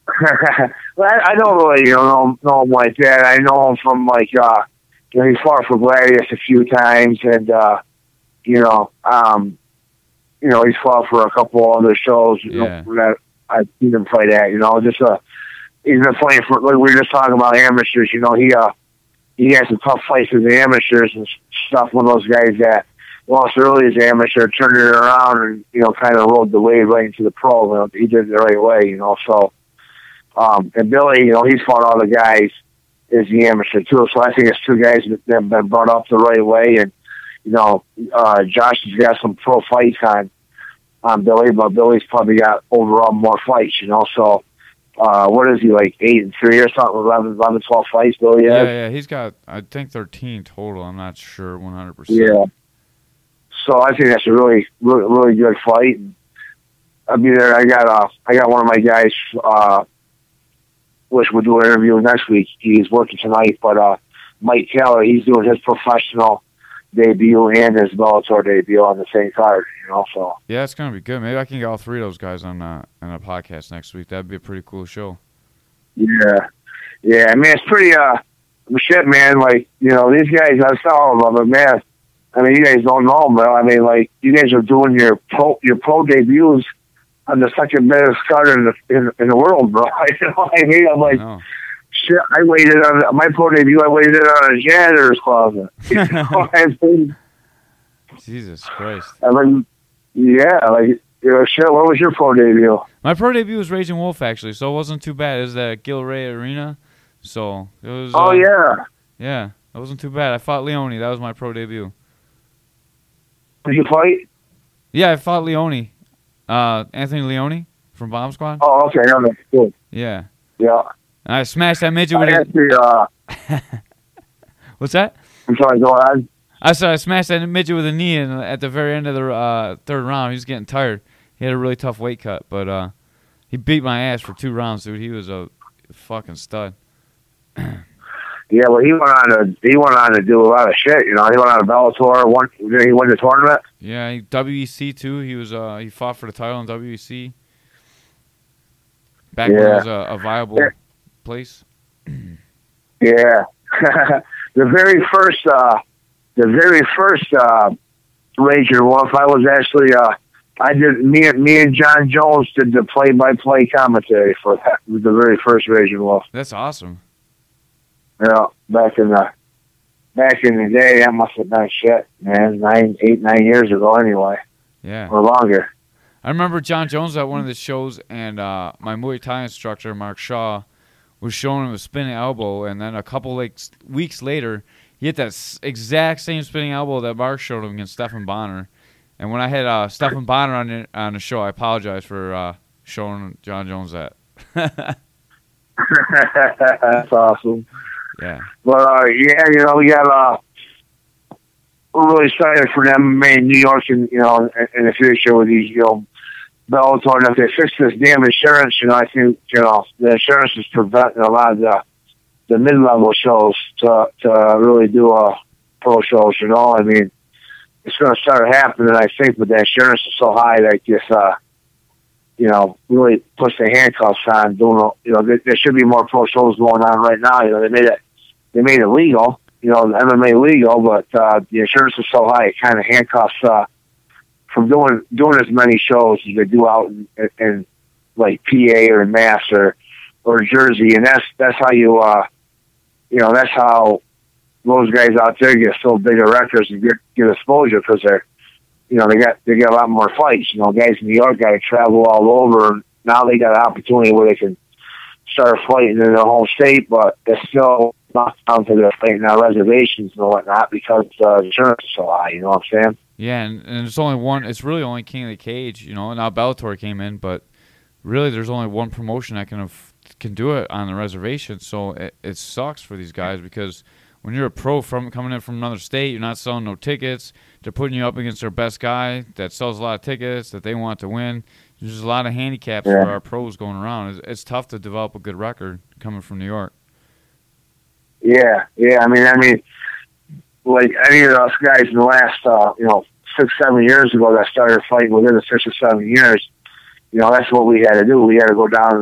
[SPEAKER 3] well, I, I don't really, you know, know him like that. I know him from like, uh, you know, he fought for Gladius a few times, and uh, you know, um, you know, he's fought for a couple other shows. You
[SPEAKER 1] Yeah.
[SPEAKER 3] know, that I've seen him fight at. You know, just uh, he's been fighting for. Like we were just talking about amateurs. You know, he uh, he had some tough fights with the amateurs and stuff. One of those guys that lost early as amateur, turned it around, and you know, kind of rode the wave right into the pro. You know, he did it the right way. You know, so. Um, and Billy, you know, he's fought all the guys as the amateur too. So I think it's two guys that have been brought up the right way. And, you know, uh, Josh has got some pro fights on, on Billy, but Billy's probably got overall more fights, you know. So, uh, what is he, like eight and three or something, eleven, eleven, twelve fights, Billy has?
[SPEAKER 1] Yeah, yeah, he's got, I think, thirteen total. I'm not sure one hundred percent.
[SPEAKER 3] Yeah. So I think that's a really, really, really good fight. I'll be there. I got, uh, I got one of my guys, uh, which we'll do an interview next week. He's working tonight, but uh, Mike Taylor, he's doing his professional debut and his Bellator debut on the same card, you know, so.
[SPEAKER 1] Yeah, it's going to be good. Maybe I can get all three of those guys on, uh, on a podcast next week. That'd be a pretty cool show.
[SPEAKER 3] Yeah. Yeah, I mean, it's pretty, uh, shit, man, like, you know, these guys, I was telling them, but man, I mean, you guys don't know, bro. I mean, like, you guys are doing your pro, your pro debuts on the second best card in the in, in the world, bro. You know what I mean? I'm like,
[SPEAKER 1] I
[SPEAKER 3] shit. I waited on my pro debut. I waited on a janitor's closet. You know what I mean?
[SPEAKER 1] Jesus Christ.
[SPEAKER 3] I'm like, yeah, like, you know, shit. What was your pro debut?
[SPEAKER 1] My pro debut was Raging Wolf, actually, so it wasn't too bad. It was at Gil Ray Arena, so it was.
[SPEAKER 3] Oh
[SPEAKER 1] uh,
[SPEAKER 3] yeah.
[SPEAKER 1] Yeah, it wasn't too bad. I fought Leone. That was my pro debut.
[SPEAKER 3] Did you fight?
[SPEAKER 1] Yeah, I fought Leone. Uh, Anthony Leone from Bomb Squad.
[SPEAKER 3] Oh, okay. No, that's good.
[SPEAKER 1] Yeah.
[SPEAKER 3] Yeah.
[SPEAKER 1] And I smashed that midget
[SPEAKER 3] I
[SPEAKER 1] with a...
[SPEAKER 3] actually, uh,
[SPEAKER 1] What's that?
[SPEAKER 3] I'm sorry, go ahead.
[SPEAKER 1] I said I smashed that midget with a knee, and at the very end of the uh, third round, he was getting tired. He had a really tough weight cut, but uh, he beat my ass for two rounds, dude. He was a fucking stud.
[SPEAKER 3] Yeah, well, he went on to he went on to do a lot of shit. You know, he went on to Bellator. Won, did he win the tournament?
[SPEAKER 1] Yeah, he, W E C too. He was uh, he fought for the title in W E C. Back when it
[SPEAKER 3] Yeah.
[SPEAKER 1] was a, a viable
[SPEAKER 3] Yeah.
[SPEAKER 1] place.
[SPEAKER 3] Yeah. the very first, uh, the very first uh, Rager Wolf, I was actually, uh, I did me and me and John Jones did the play-by-play commentary for that. The very first Rager Wolf.
[SPEAKER 1] That's awesome.
[SPEAKER 3] Yeah, back in the back in the day, that must have been shit, man. Nine, eight, nine years ago, anyway,
[SPEAKER 1] Yeah.
[SPEAKER 3] or longer.
[SPEAKER 1] I remember John Jones at one of the shows, and uh, my Muay Thai instructor, Mark Shaw, was showing him a spinning elbow, and then a couple like s- weeks later, he hit that s- exact same spinning elbow that Mark showed him against Stephan Bonner. And when I had uh, Stephan Bonner on the, on the show, I apologize for uh, showing John Jones that.
[SPEAKER 3] That's awesome.
[SPEAKER 1] Yeah.
[SPEAKER 3] But uh, yeah, you know, we got uh, we're really excited for them in New York, and you know, in, in the future with these, you know, Bellator. And if they fix this damn insurance, you know, I think you know the insurance is preventing a lot of the the mid level shows to to really do a pro shows. You know, I mean, it's going to start happening, I think, but the insurance is so high that just uh, you know, really puts the handcuffs on doing. You know, there, there should be more pro shows going on right now. You know, they made it they made it legal. You know, the M M A legal, but uh, the insurance is so high, it kind of handcuffs uh, from doing doing as many shows as they do out in, in like P A or Mass or or Jersey, and that's that's how you uh, you know that's how those guys out there get so big of records and get get exposure because they're you know they got they get a lot more fights. You know, guys in New York got to travel all over, and now they got an opportunity where they can start fighting in their home state, but it's still not down to their fighting on reservations and whatnot because uh, insurance is so high. You know what I'm saying?
[SPEAKER 1] Yeah, and, and it's only one. It's really only King of the Cage, you know. Now Bellator came in, but really, there's only one promotion that can have, can do it on the reservation. So it, it sucks for these guys because when you're a pro from coming in from another state, you're not selling no tickets. They're putting you up against their best guy that sells a lot of tickets that they want to win. There's a lot of handicaps
[SPEAKER 3] Yeah.
[SPEAKER 1] for our pros going around. It's, it's tough to develop a good record coming from New York.
[SPEAKER 3] Yeah, yeah. I mean, I mean, like any of those guys in the last, uh, you know, six, seven years ago that started fighting within the six or seven years, you know, that's what we had to do. We had to go down to the,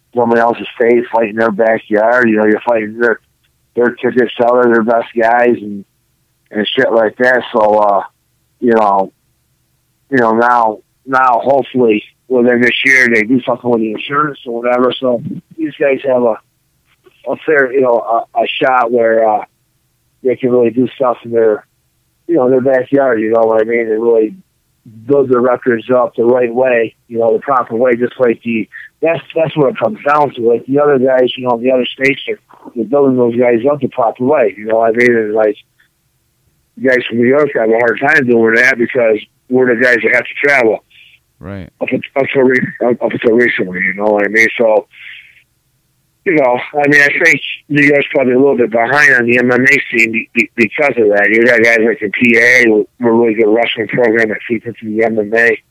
[SPEAKER 3] somebody else's state, fighting their backyard. You know, you're fighting their their ticket seller, their best guys, and and shit like that. So, uh, you know, you know now now hopefully within this year they do something with the insurance or whatever. So these guys have a a fair, you know, a, a shot where uh, they can really do stuff in their, you know, their backyard. You know what I mean? They really build their records up the right way, you know, the proper way, just like the, that's that's what it comes down to. Like the other guys, you know, the other states are they're building those guys up the proper way, you know what I mean? And like, the guys from New York have a hard time doing that because we're the guys that have to travel.
[SPEAKER 1] Right.
[SPEAKER 3] Up, up, until, re- up until recently, you know what I mean? So, you know, I mean, I think New York's probably a little bit behind on the M M A scene be- be- because of that. You got guys like the P A with a really good wrestling program that feeds into the M M A.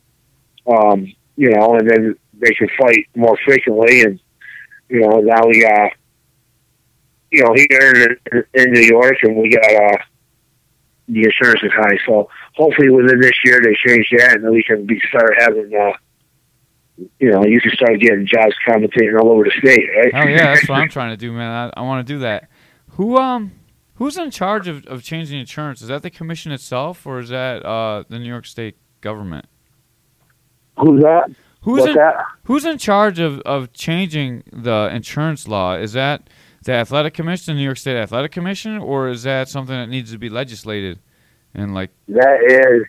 [SPEAKER 3] Um, you know, and then they can fight more frequently. And, you know, now we got, you know, here in, in New York, and we got uh, the insurance is high. So hopefully within this year they change that, and then we can be start having, uh, you know, you can start getting jobs commentating all over the state, right?
[SPEAKER 1] Oh yeah, that's what I'm trying to do, man. I, I want to do that. Who um, who's in charge of, of changing insurance? Is that the commission itself, or is that uh the New York State government?
[SPEAKER 3] Who's that?
[SPEAKER 1] Who's
[SPEAKER 3] What's
[SPEAKER 1] in,
[SPEAKER 3] that?
[SPEAKER 1] Who's in charge of, of changing the insurance law? Is that the Athletic Commission, the New York State Athletic Commission, or is that something that needs to be legislated? And like
[SPEAKER 3] that is,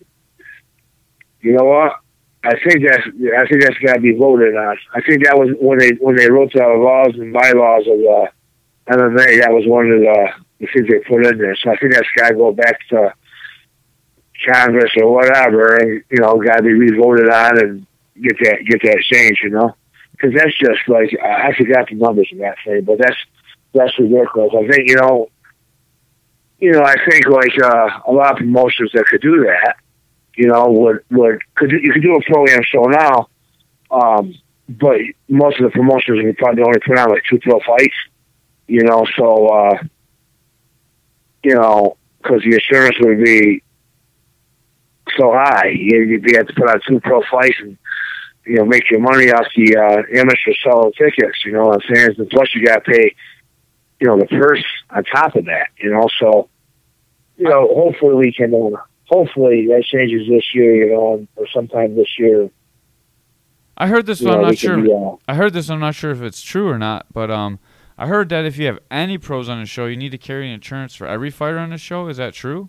[SPEAKER 3] you know what? I think that's I think that's got to be voted on. I think that was when they when they wrote the laws and bylaws of the M M A. That was one of the, the things they put in there. So I think that's got to go back to Congress or whatever, and you know, got to be re-voted on and get that get that changed. You know, because that's just like I forgot the numbers in that thing, but that's that's ridiculous. I think you know, you know, I think like uh, a lot of promotions that could do that. You know, would would could you could do a pro-am show now, um, but most of the promotions would probably only put on like two pro fights. You know, so uh, you know, because the insurance would be so high, you, you'd be have to put on two pro fights and you know make your money off the uh, amateur selling tickets. You know what I'm saying? And plus, you got to pay, you know, the purse on top of that. You know, so you know, hopefully we can. Uh, Hopefully that changes this year, you know, or sometime this year.
[SPEAKER 1] I heard this,
[SPEAKER 3] You
[SPEAKER 1] I'm
[SPEAKER 3] know,
[SPEAKER 1] not
[SPEAKER 3] we
[SPEAKER 1] sure.
[SPEAKER 3] can be, uh,
[SPEAKER 1] I heard this, I'm not sure if it's true or not, but um, I heard that if you have any pros on the show, you need to carry insurance for every fighter on the show. Is that true?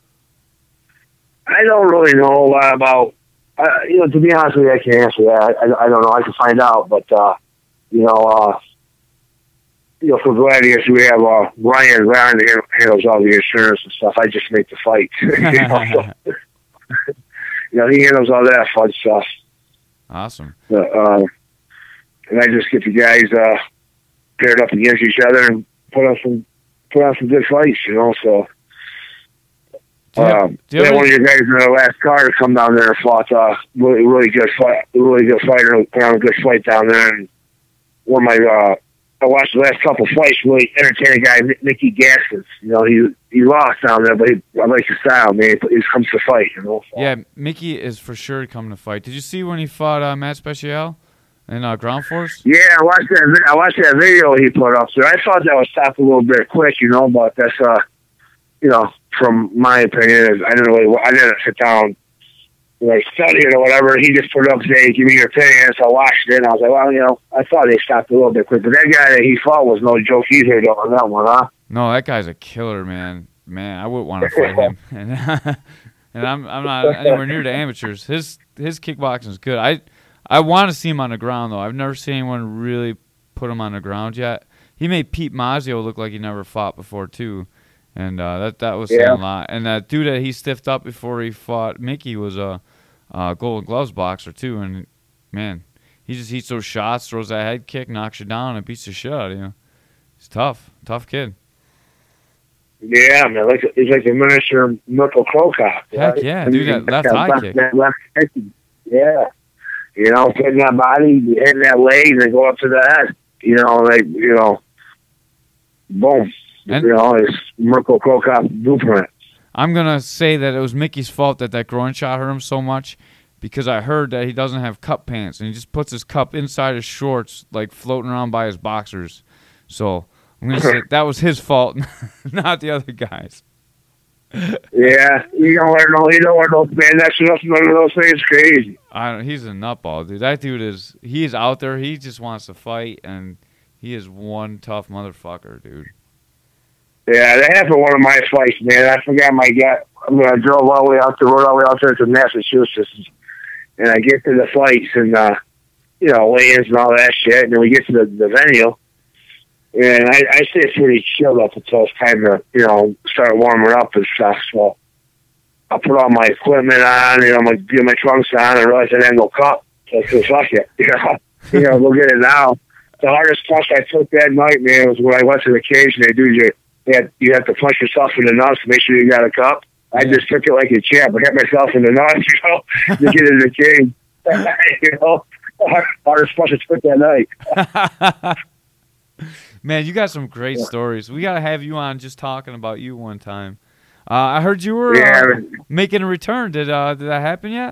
[SPEAKER 3] I don't really know a lot about, uh, you know, to be honest with you, I can't answer that. I, I, I don't know. I can find out, but, uh, you know, uh, you know, for Gladiators, we have uh, Ryan. Ryan handles all the insurance and stuff. I just make the fight. you, know, so, you know, he handles all that fun stuff.
[SPEAKER 1] Awesome.
[SPEAKER 3] Uh, uh, and I just get the guys uh, paired up against each other and put on some put on some good fights. You know, so.
[SPEAKER 1] Do you have,
[SPEAKER 3] Um,
[SPEAKER 1] do you
[SPEAKER 3] yeah,
[SPEAKER 1] have
[SPEAKER 3] one of
[SPEAKER 1] any-
[SPEAKER 3] your guys in the last card come down there and fought uh, really, really good fight, really good fighter, put on a good fight down there. And one of my, uh, I watched the last couple fights, really entertaining guy, Nick- Mickey Gaskins. You know, he he lost down there, but he, I like his style, man. He comes to fight, you know. So.
[SPEAKER 1] Yeah, Mickey is for sure coming to fight. Did you see when he fought uh, Matt Special in uh, Ground Force?
[SPEAKER 3] Yeah, I watched that. vi- I watched that video he put up there. I thought that was stopped a little bit quick, you know, but that's uh, you know, from my opinion, I didn't really, I didn't sit down, like study it or whatever. He just put it up and said, "Give me your opinion." So I watched it, and I was like, well, you know, I thought they stopped a little bit quick, but that guy that he fought was no joke either, though, on that one, huh?
[SPEAKER 1] No, that guy's a killer, man. Man, I wouldn't want to fight him. And, and I'm I'm not anywhere near the amateurs. His his kickboxing is good. I I want to see him on the ground though. I've never seen anyone really put him on the ground yet. He made Pete Mazzio look like he never fought before too, and uh, that that was saying
[SPEAKER 3] Yeah.
[SPEAKER 1] a lot. And that dude that he stiffed up before he fought Mickey was a, a Golden Gloves boxer too. And man, he just eats those shots, throws that head kick, knocks you down, and beats the shit out of you. He's tough, tough kid.
[SPEAKER 3] Yeah, man, like he's like a miniature Mirko Krokop.
[SPEAKER 1] Heck yeah, dude, that left high kick.
[SPEAKER 3] That left kick. Yeah, you know, hitting that body, hitting that leg, and then go up to the head. You know, like you know, boom.
[SPEAKER 1] And-
[SPEAKER 3] you know, it's Mirko Krokop blueprint.
[SPEAKER 1] I'm gonna say that it was Mickey's fault that that groin shot hurt him so much. because I heard that he doesn't have cup pants, and he just puts his cup inside his shorts, like floating around by his boxers. So I'm gonna say that was his fault, not the other guys.
[SPEAKER 3] Yeah, you don't wear no, you don't wear no spandex or nothing under those things. Crazy.
[SPEAKER 1] I don't, he's a nutball, dude. That dude is, he is out there. He just wants to fight, and he is one tough motherfucker, dude.
[SPEAKER 3] Yeah, that happened one of my fights, man. I forgot my guy. I mean, I drove all the way out the road, all the way out there to Massachusetts, and I get to the fights and, uh, you know, weigh-ins and all that shit, and then we get to the, the venue, and I, I stay pretty chilled up until it's time to, you know, start warming up and stuff, so I put all my equipment on, you know, my, get my trunks on, and realize I had no cup, so I said, fuck it, you know, you know, we'll get it now. The hardest punch I took that night, man, was when I went to the cage, and they do your, you have, you have to punch yourself in the nuts to make sure you got a cup. I
[SPEAKER 1] Yeah.
[SPEAKER 3] just took it like a champ. I hit myself in the nuts, you know, to get in the cage. You know, hardest punch I took that night.
[SPEAKER 1] Man, you got some great
[SPEAKER 3] Yeah.
[SPEAKER 1] stories. We gotta have you on just talking about you one time. Uh, I heard you were
[SPEAKER 3] Yeah.
[SPEAKER 1] uh, making a return. Did uh, did that happen yet?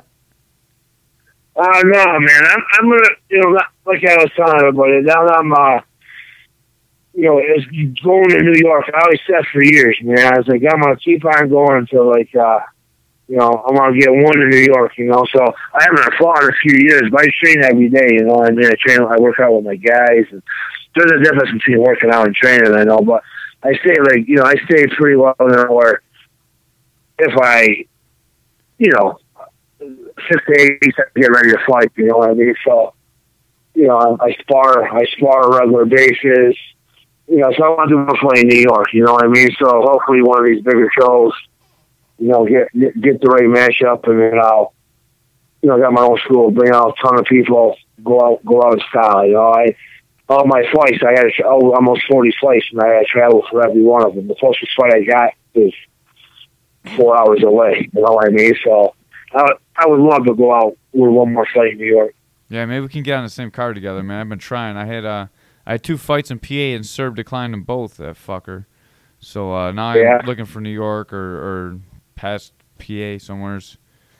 [SPEAKER 3] Uh, no, man. I'm, I'm gonna, you know, not, like I was telling everybody, now I'm, uh, you know, it's going to New York. I always said for years, man. I was like, I'm gonna keep on going until, like, uh, you know, I want to get one in New York. You know, so I haven't fought in a few years, but I train every day. You know, I mean, I train, I work out with my guys, and there's a difference between working out and training. I know, but I stay like, you know, I stay pretty well there. Where if I, you know, six to eight weeks to get ready to fight, you know what I mean? So, you know, I spar, I spar on a regular basis. You know, so I want to do a fight in New York, you know what I mean? So hopefully one of these bigger shows, you know, get get, get the right matchup, and then I'll, you know, got my own school, bring out a ton of people, go out, go out in style. You know, I all my fights, I had oh, almost forty fights, and I had to travel for every one of them. The closest fight I got is four hours away. You know what I mean? So I I would love to go out with one more fight in New York.
[SPEAKER 1] Yeah, maybe we can get on the same card together, man. I've been trying. I had uh, I had two fights in P A, and Serb declined them both. That fucker. So uh, now I'm
[SPEAKER 3] Yeah.
[SPEAKER 1] looking for New York or, or past P A somewheres.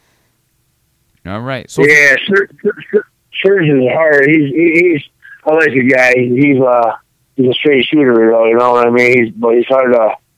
[SPEAKER 1] All right. So
[SPEAKER 3] Yeah, Serge is hard. He's he, he's I like the guy. He's uh he's a straight shooter, though. You know what I mean? He's but he's hard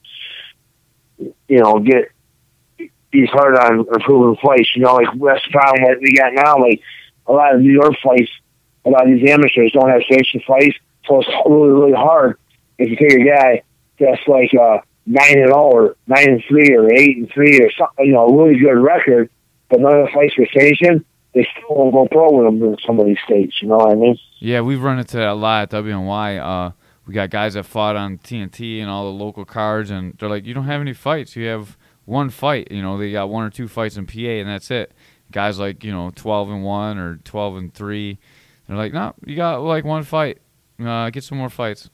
[SPEAKER 3] to, you know, get. He's hard on improving fights. You know, like that's the problem that we got now. Like a lot of New York fights, a lot of these amateurs don't have sanctioned fights, so it's really really hard if you take a guy that's like uh nine and zero or nine and three or eight and three or something, you know, a really good record, but none of the fights were sanctioned. They still won't go pro with them in some of these states. You know what I mean?
[SPEAKER 1] yeah, we've run into that a lot at W N Y. Uh, we got guys that fought on T N T and all the local cards, and they're like, you don't have any fights. You have one fight. You know, they got one or two fights in P A, and that's it. Guys like, you know, twelve and one or twelve and three. They're like, no, you got like one fight. Uh, get some more fights.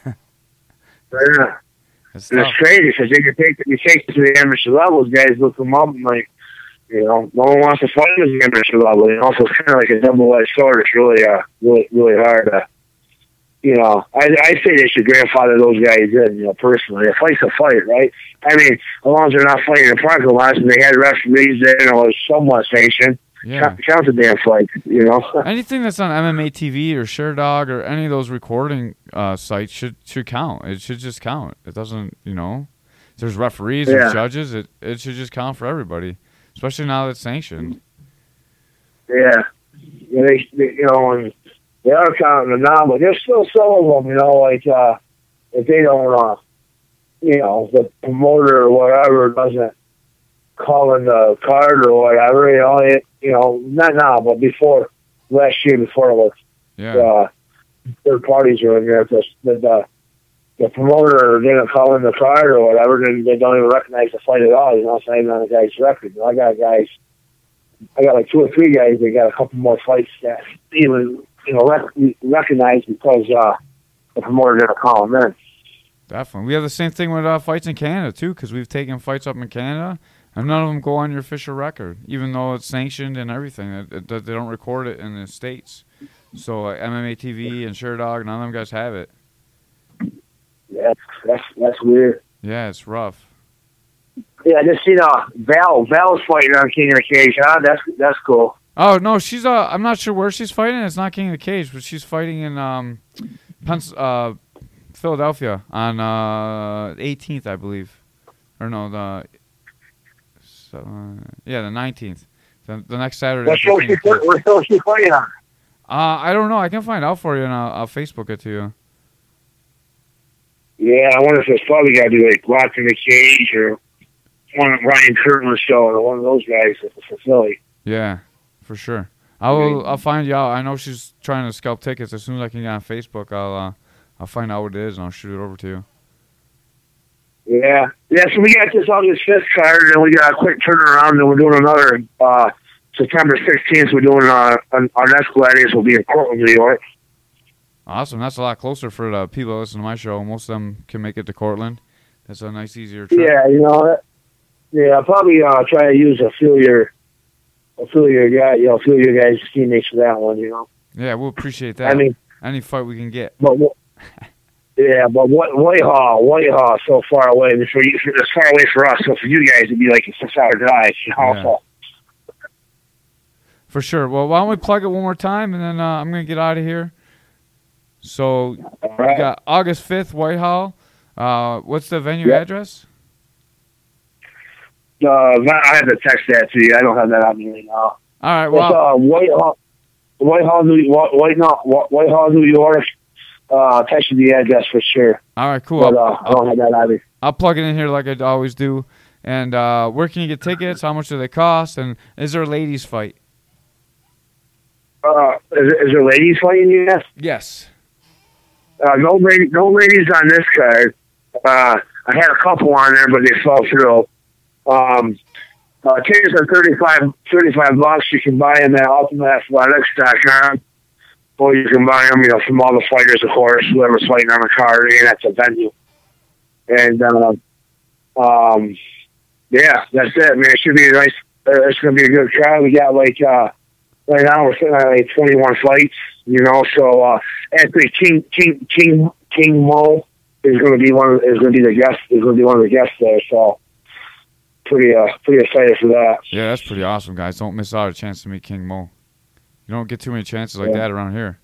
[SPEAKER 3] Yeah.
[SPEAKER 1] That's
[SPEAKER 3] And
[SPEAKER 1] tough.
[SPEAKER 3] it's crazy because you can take you take it to the amateur levels. Guys look them up and like, you know, no one wants to fight at the amateur level. You know, so it's kind of like a double-edged sword. It's really, uh, really, really hard to, you know. I I say they should grandfather those guys in. You know, personally, a fight's a fight, right? I mean, as long as they're not fighting in parking lots and they had referees there and it was somewhat sanctioned,
[SPEAKER 1] Yeah.
[SPEAKER 3] count, count the damn fight. You know.
[SPEAKER 1] Anything that's on M M A T V or ShareDog or any of those recording uh, sites should should count. It should just count. It doesn't, you know. If there's referees
[SPEAKER 3] Yeah.
[SPEAKER 1] and judges. It it should just count for everybody, especially now that it's sanctioned.
[SPEAKER 3] Yeah, yeah they, they, you know, and they are counting them now, but there's still some of them, you know, like uh, if they don't, uh, you know, the promoter or whatever doesn't call in the card or whatever, you know, it, you know, not now, but before last year, before it was
[SPEAKER 1] Yeah.
[SPEAKER 3] uh, third parties are in there, the the, the promoter didn't call in the card or whatever, then they don't even recognize the fight at all. You know, it's not even on the guy's record. You know, I got guys. I got like two or three guys that got a couple more fights that even, you know, rec- recognized because uh, the promoter didn't call them in.
[SPEAKER 1] Definitely. We have the same thing with uh, fights in Canada, too, because we've taken fights up in Canada, and none of them go on your official record, even though it's sanctioned and everything. It, it, they don't record it in the States. So uh, M M A T V and ShareDog, none of them guys have it.
[SPEAKER 3] Yeah, that's that's weird.
[SPEAKER 1] Yeah, it's rough.
[SPEAKER 3] Yeah, I just seen uh, Val. Val's fighting on King of the Cage, huh? That's that's cool.
[SPEAKER 1] Oh no, she's uh, I'm not sure where she's fighting. It's not King of the Cage, but she's fighting in um, Pens- uh, Philadelphia on uh eighteenth, I believe, or no the, so, uh, yeah, the nineteenth, the, the next Saturday.
[SPEAKER 3] What show she what show she fighting on?
[SPEAKER 1] Uh, I don't know. I can find out for you, and I'll, I'll Facebook it to you.
[SPEAKER 3] Yeah, I wonder if it's probably got to be like Locked in the Cage or one of Ryan Kirtland's show or one of those guys for Philly.
[SPEAKER 1] Yeah, for sure. I will. I'll find you out. I know she's trying to scalp tickets. As soon as I can get on Facebook, I'll uh, I'll find out what it is and I'll shoot it over to you.
[SPEAKER 3] Yeah, yeah. So we got this August fifth card, and we got a quick turnaround, and we're doing another uh, September sixteenth. We're doing uh, our next Gladiators will be in Cortland, New York.
[SPEAKER 1] Awesome. That's a lot closer for the people that listen to my show. Most of them can make it to Cortland. That's a nice, easier trip.
[SPEAKER 3] Yeah, you know. Yeah, I'll probably uh, try to use a few of your, a few of your guys, you know, a few of your guys' teammates for that one. You know.
[SPEAKER 1] Yeah, we'll appreciate that.
[SPEAKER 3] I mean,
[SPEAKER 1] any fight we can get.
[SPEAKER 3] But yeah, but what Whitehall, Whitehall, is so far away. It's, for, it's far away for us. So for you guys, it'd be like a six-hour drive. You know.
[SPEAKER 1] Yeah.
[SPEAKER 3] So.
[SPEAKER 1] For sure. Well, why don't we plug it one more time, and then uh, I'm gonna get out of here. So
[SPEAKER 3] Right.
[SPEAKER 1] we got August fifth, Whitehall. Uh, what's the venue
[SPEAKER 3] Yep.
[SPEAKER 1] address?
[SPEAKER 3] Uh, I have to text that to you. I don't have that on me right now.
[SPEAKER 1] All right.
[SPEAKER 3] It's
[SPEAKER 1] Well,
[SPEAKER 3] uh, Whitehall, Whitehall, New White, White, no, Whitehall, New York. Uh, text you the address for sure.
[SPEAKER 1] all right, cool.
[SPEAKER 3] But
[SPEAKER 1] I'll,
[SPEAKER 3] uh, I don't have that on me.
[SPEAKER 1] I'll plug it in here like I always do. And uh, where can you get tickets? How much do they cost? And is there a ladies' fight?
[SPEAKER 3] Uh, is, is there ladies fighting you? Yes.
[SPEAKER 1] Yes.
[SPEAKER 3] Uh, no, lady, no ladies on this card. Uh, I had a couple on there, but they fell through. Um, uh, tickets are thirty-five, thirty-five bucks. You can buy them at ultimate athletics dot com. Or you can buy them, you know, from all the fighters, of course, whoever's fighting on the card, and that's a venue. And, uh, um, yeah, that's it, man. It should be a nice, uh, it's going to be a good crowd. We got, like, uh, right now we're sitting at, like, twenty-one fights, you know, so, uh, actually, King, King, King, King Mo is going to be one of, is going to be the guest, is going to be one of the guests there, so pretty, uh, pretty excited for that.
[SPEAKER 1] Yeah, that's pretty awesome, guys. Don't miss out a chance to meet King Mo. You don't get too many chances like
[SPEAKER 3] Yeah.
[SPEAKER 1] that around here.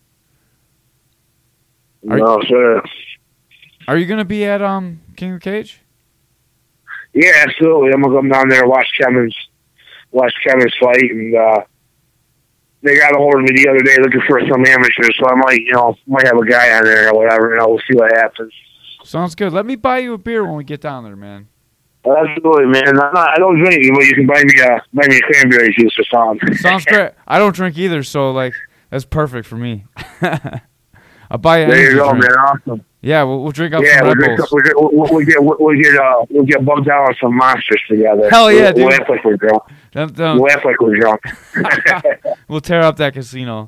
[SPEAKER 1] Are
[SPEAKER 3] No, sir.
[SPEAKER 1] Are you gonna be at um King of the Cage?
[SPEAKER 3] Yeah, absolutely. I'm gonna come down there and watch Kevin's watch Kevin's fight, and uh, they got a hold of me the other day looking for some amateurs, so I might, you know, might have a guy on there or whatever. You know, we'll see what happens.
[SPEAKER 1] Sounds good. Let me buy you a beer when we get down there, man.
[SPEAKER 3] Absolutely, man. I'm not, I don't drink, but you can buy me a buy me a cranberry juice or something.
[SPEAKER 1] Sounds great. I don't drink either, so like that's perfect for me. I'll buy you.
[SPEAKER 3] There you
[SPEAKER 1] energy
[SPEAKER 3] go,
[SPEAKER 1] drink.
[SPEAKER 3] man. Awesome.
[SPEAKER 1] Yeah, we'll, we'll drink up
[SPEAKER 3] Yeah,
[SPEAKER 1] some
[SPEAKER 3] we'll,
[SPEAKER 1] Red
[SPEAKER 3] drink,
[SPEAKER 1] Bulls.
[SPEAKER 3] we'll get we'll, we'll get we'll, we'll get uh we'll get bugged out on some monsters together.
[SPEAKER 1] Hell yeah,
[SPEAKER 3] we'll, We'll
[SPEAKER 1] dude.
[SPEAKER 3] act like we're drunk.
[SPEAKER 1] Then- then
[SPEAKER 3] We'll act like we're drunk.
[SPEAKER 1] we'll tear up that casino.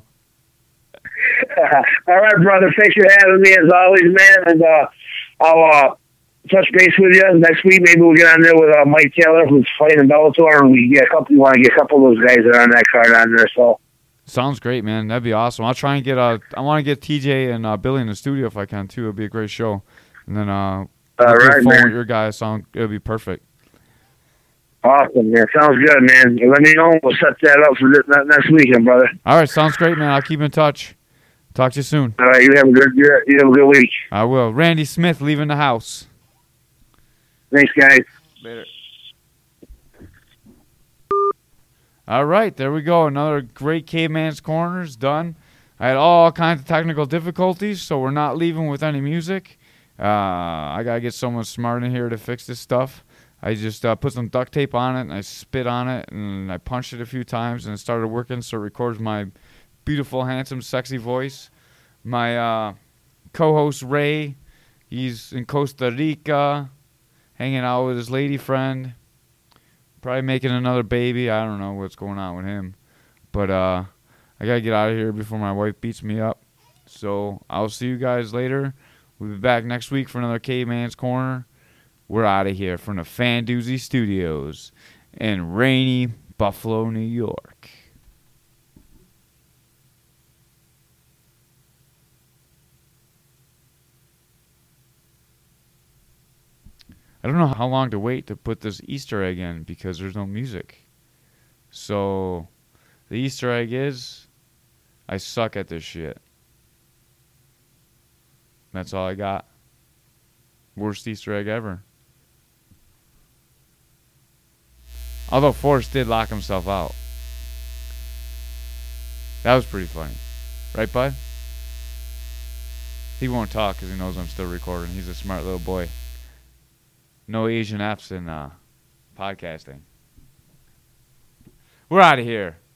[SPEAKER 3] All right, brother. Thanks for having me as always, man. And uh, I'll uh, touch base with you next week. Maybe we'll get on there with uh, Mike Taylor, who's fighting in Bellator, and we get a couple. We want to get a couple of those guys that are on that card on there. So
[SPEAKER 1] Sounds great, man. That'd be awesome. I'll try and get uh I want to get T J and uh, Billy in the studio if I can too. It'd be a great show. And then uh,
[SPEAKER 3] all
[SPEAKER 1] we'll do a
[SPEAKER 3] right,
[SPEAKER 1] phone
[SPEAKER 3] man.
[SPEAKER 1] with your guys. Sound it'll be perfect.
[SPEAKER 3] Awesome, man. Sounds good, man. Let me know. We'll set that up for this, next weekend, brother.
[SPEAKER 1] All right, sounds great, man. I'll keep in touch. Talk to you soon.
[SPEAKER 3] All right, you have a good, you have a good week.
[SPEAKER 1] I will. Randy Smith leaving the house.
[SPEAKER 3] Thanks, guys.
[SPEAKER 1] Later. All right, there we go. Another great Caveman's Corners done. I had all kinds of technical difficulties, so we're not leaving with any music. Uh, I got to get someone smart in here to fix this stuff. I just uh, put some duct tape on it, and I spit on it, and I punched it a few times, and it started working, so it records my beautiful, handsome, sexy voice. My uh, co-host, Ray, he's in Costa Rica, hanging out with his lady friend. Probably making another baby. I don't know what's going on with him. But uh, I got to get out of here before my wife beats me up. So I'll see you guys later. We'll be back next week for another Caveman's Corner. We're out of here from the Fandoozy Studios in rainy Buffalo, New York. I I don't know how long to wait to put this Easter egg in because there's no music. So the Easter egg is I suck at this shit. That's all I got. Worst Easter egg ever. Although Forrest did lock himself out. That was pretty funny. Right, bud? He won't talk because he knows I'm still recording. He's a smart little boy. No Asian F's in uh, podcasting. We're out of here.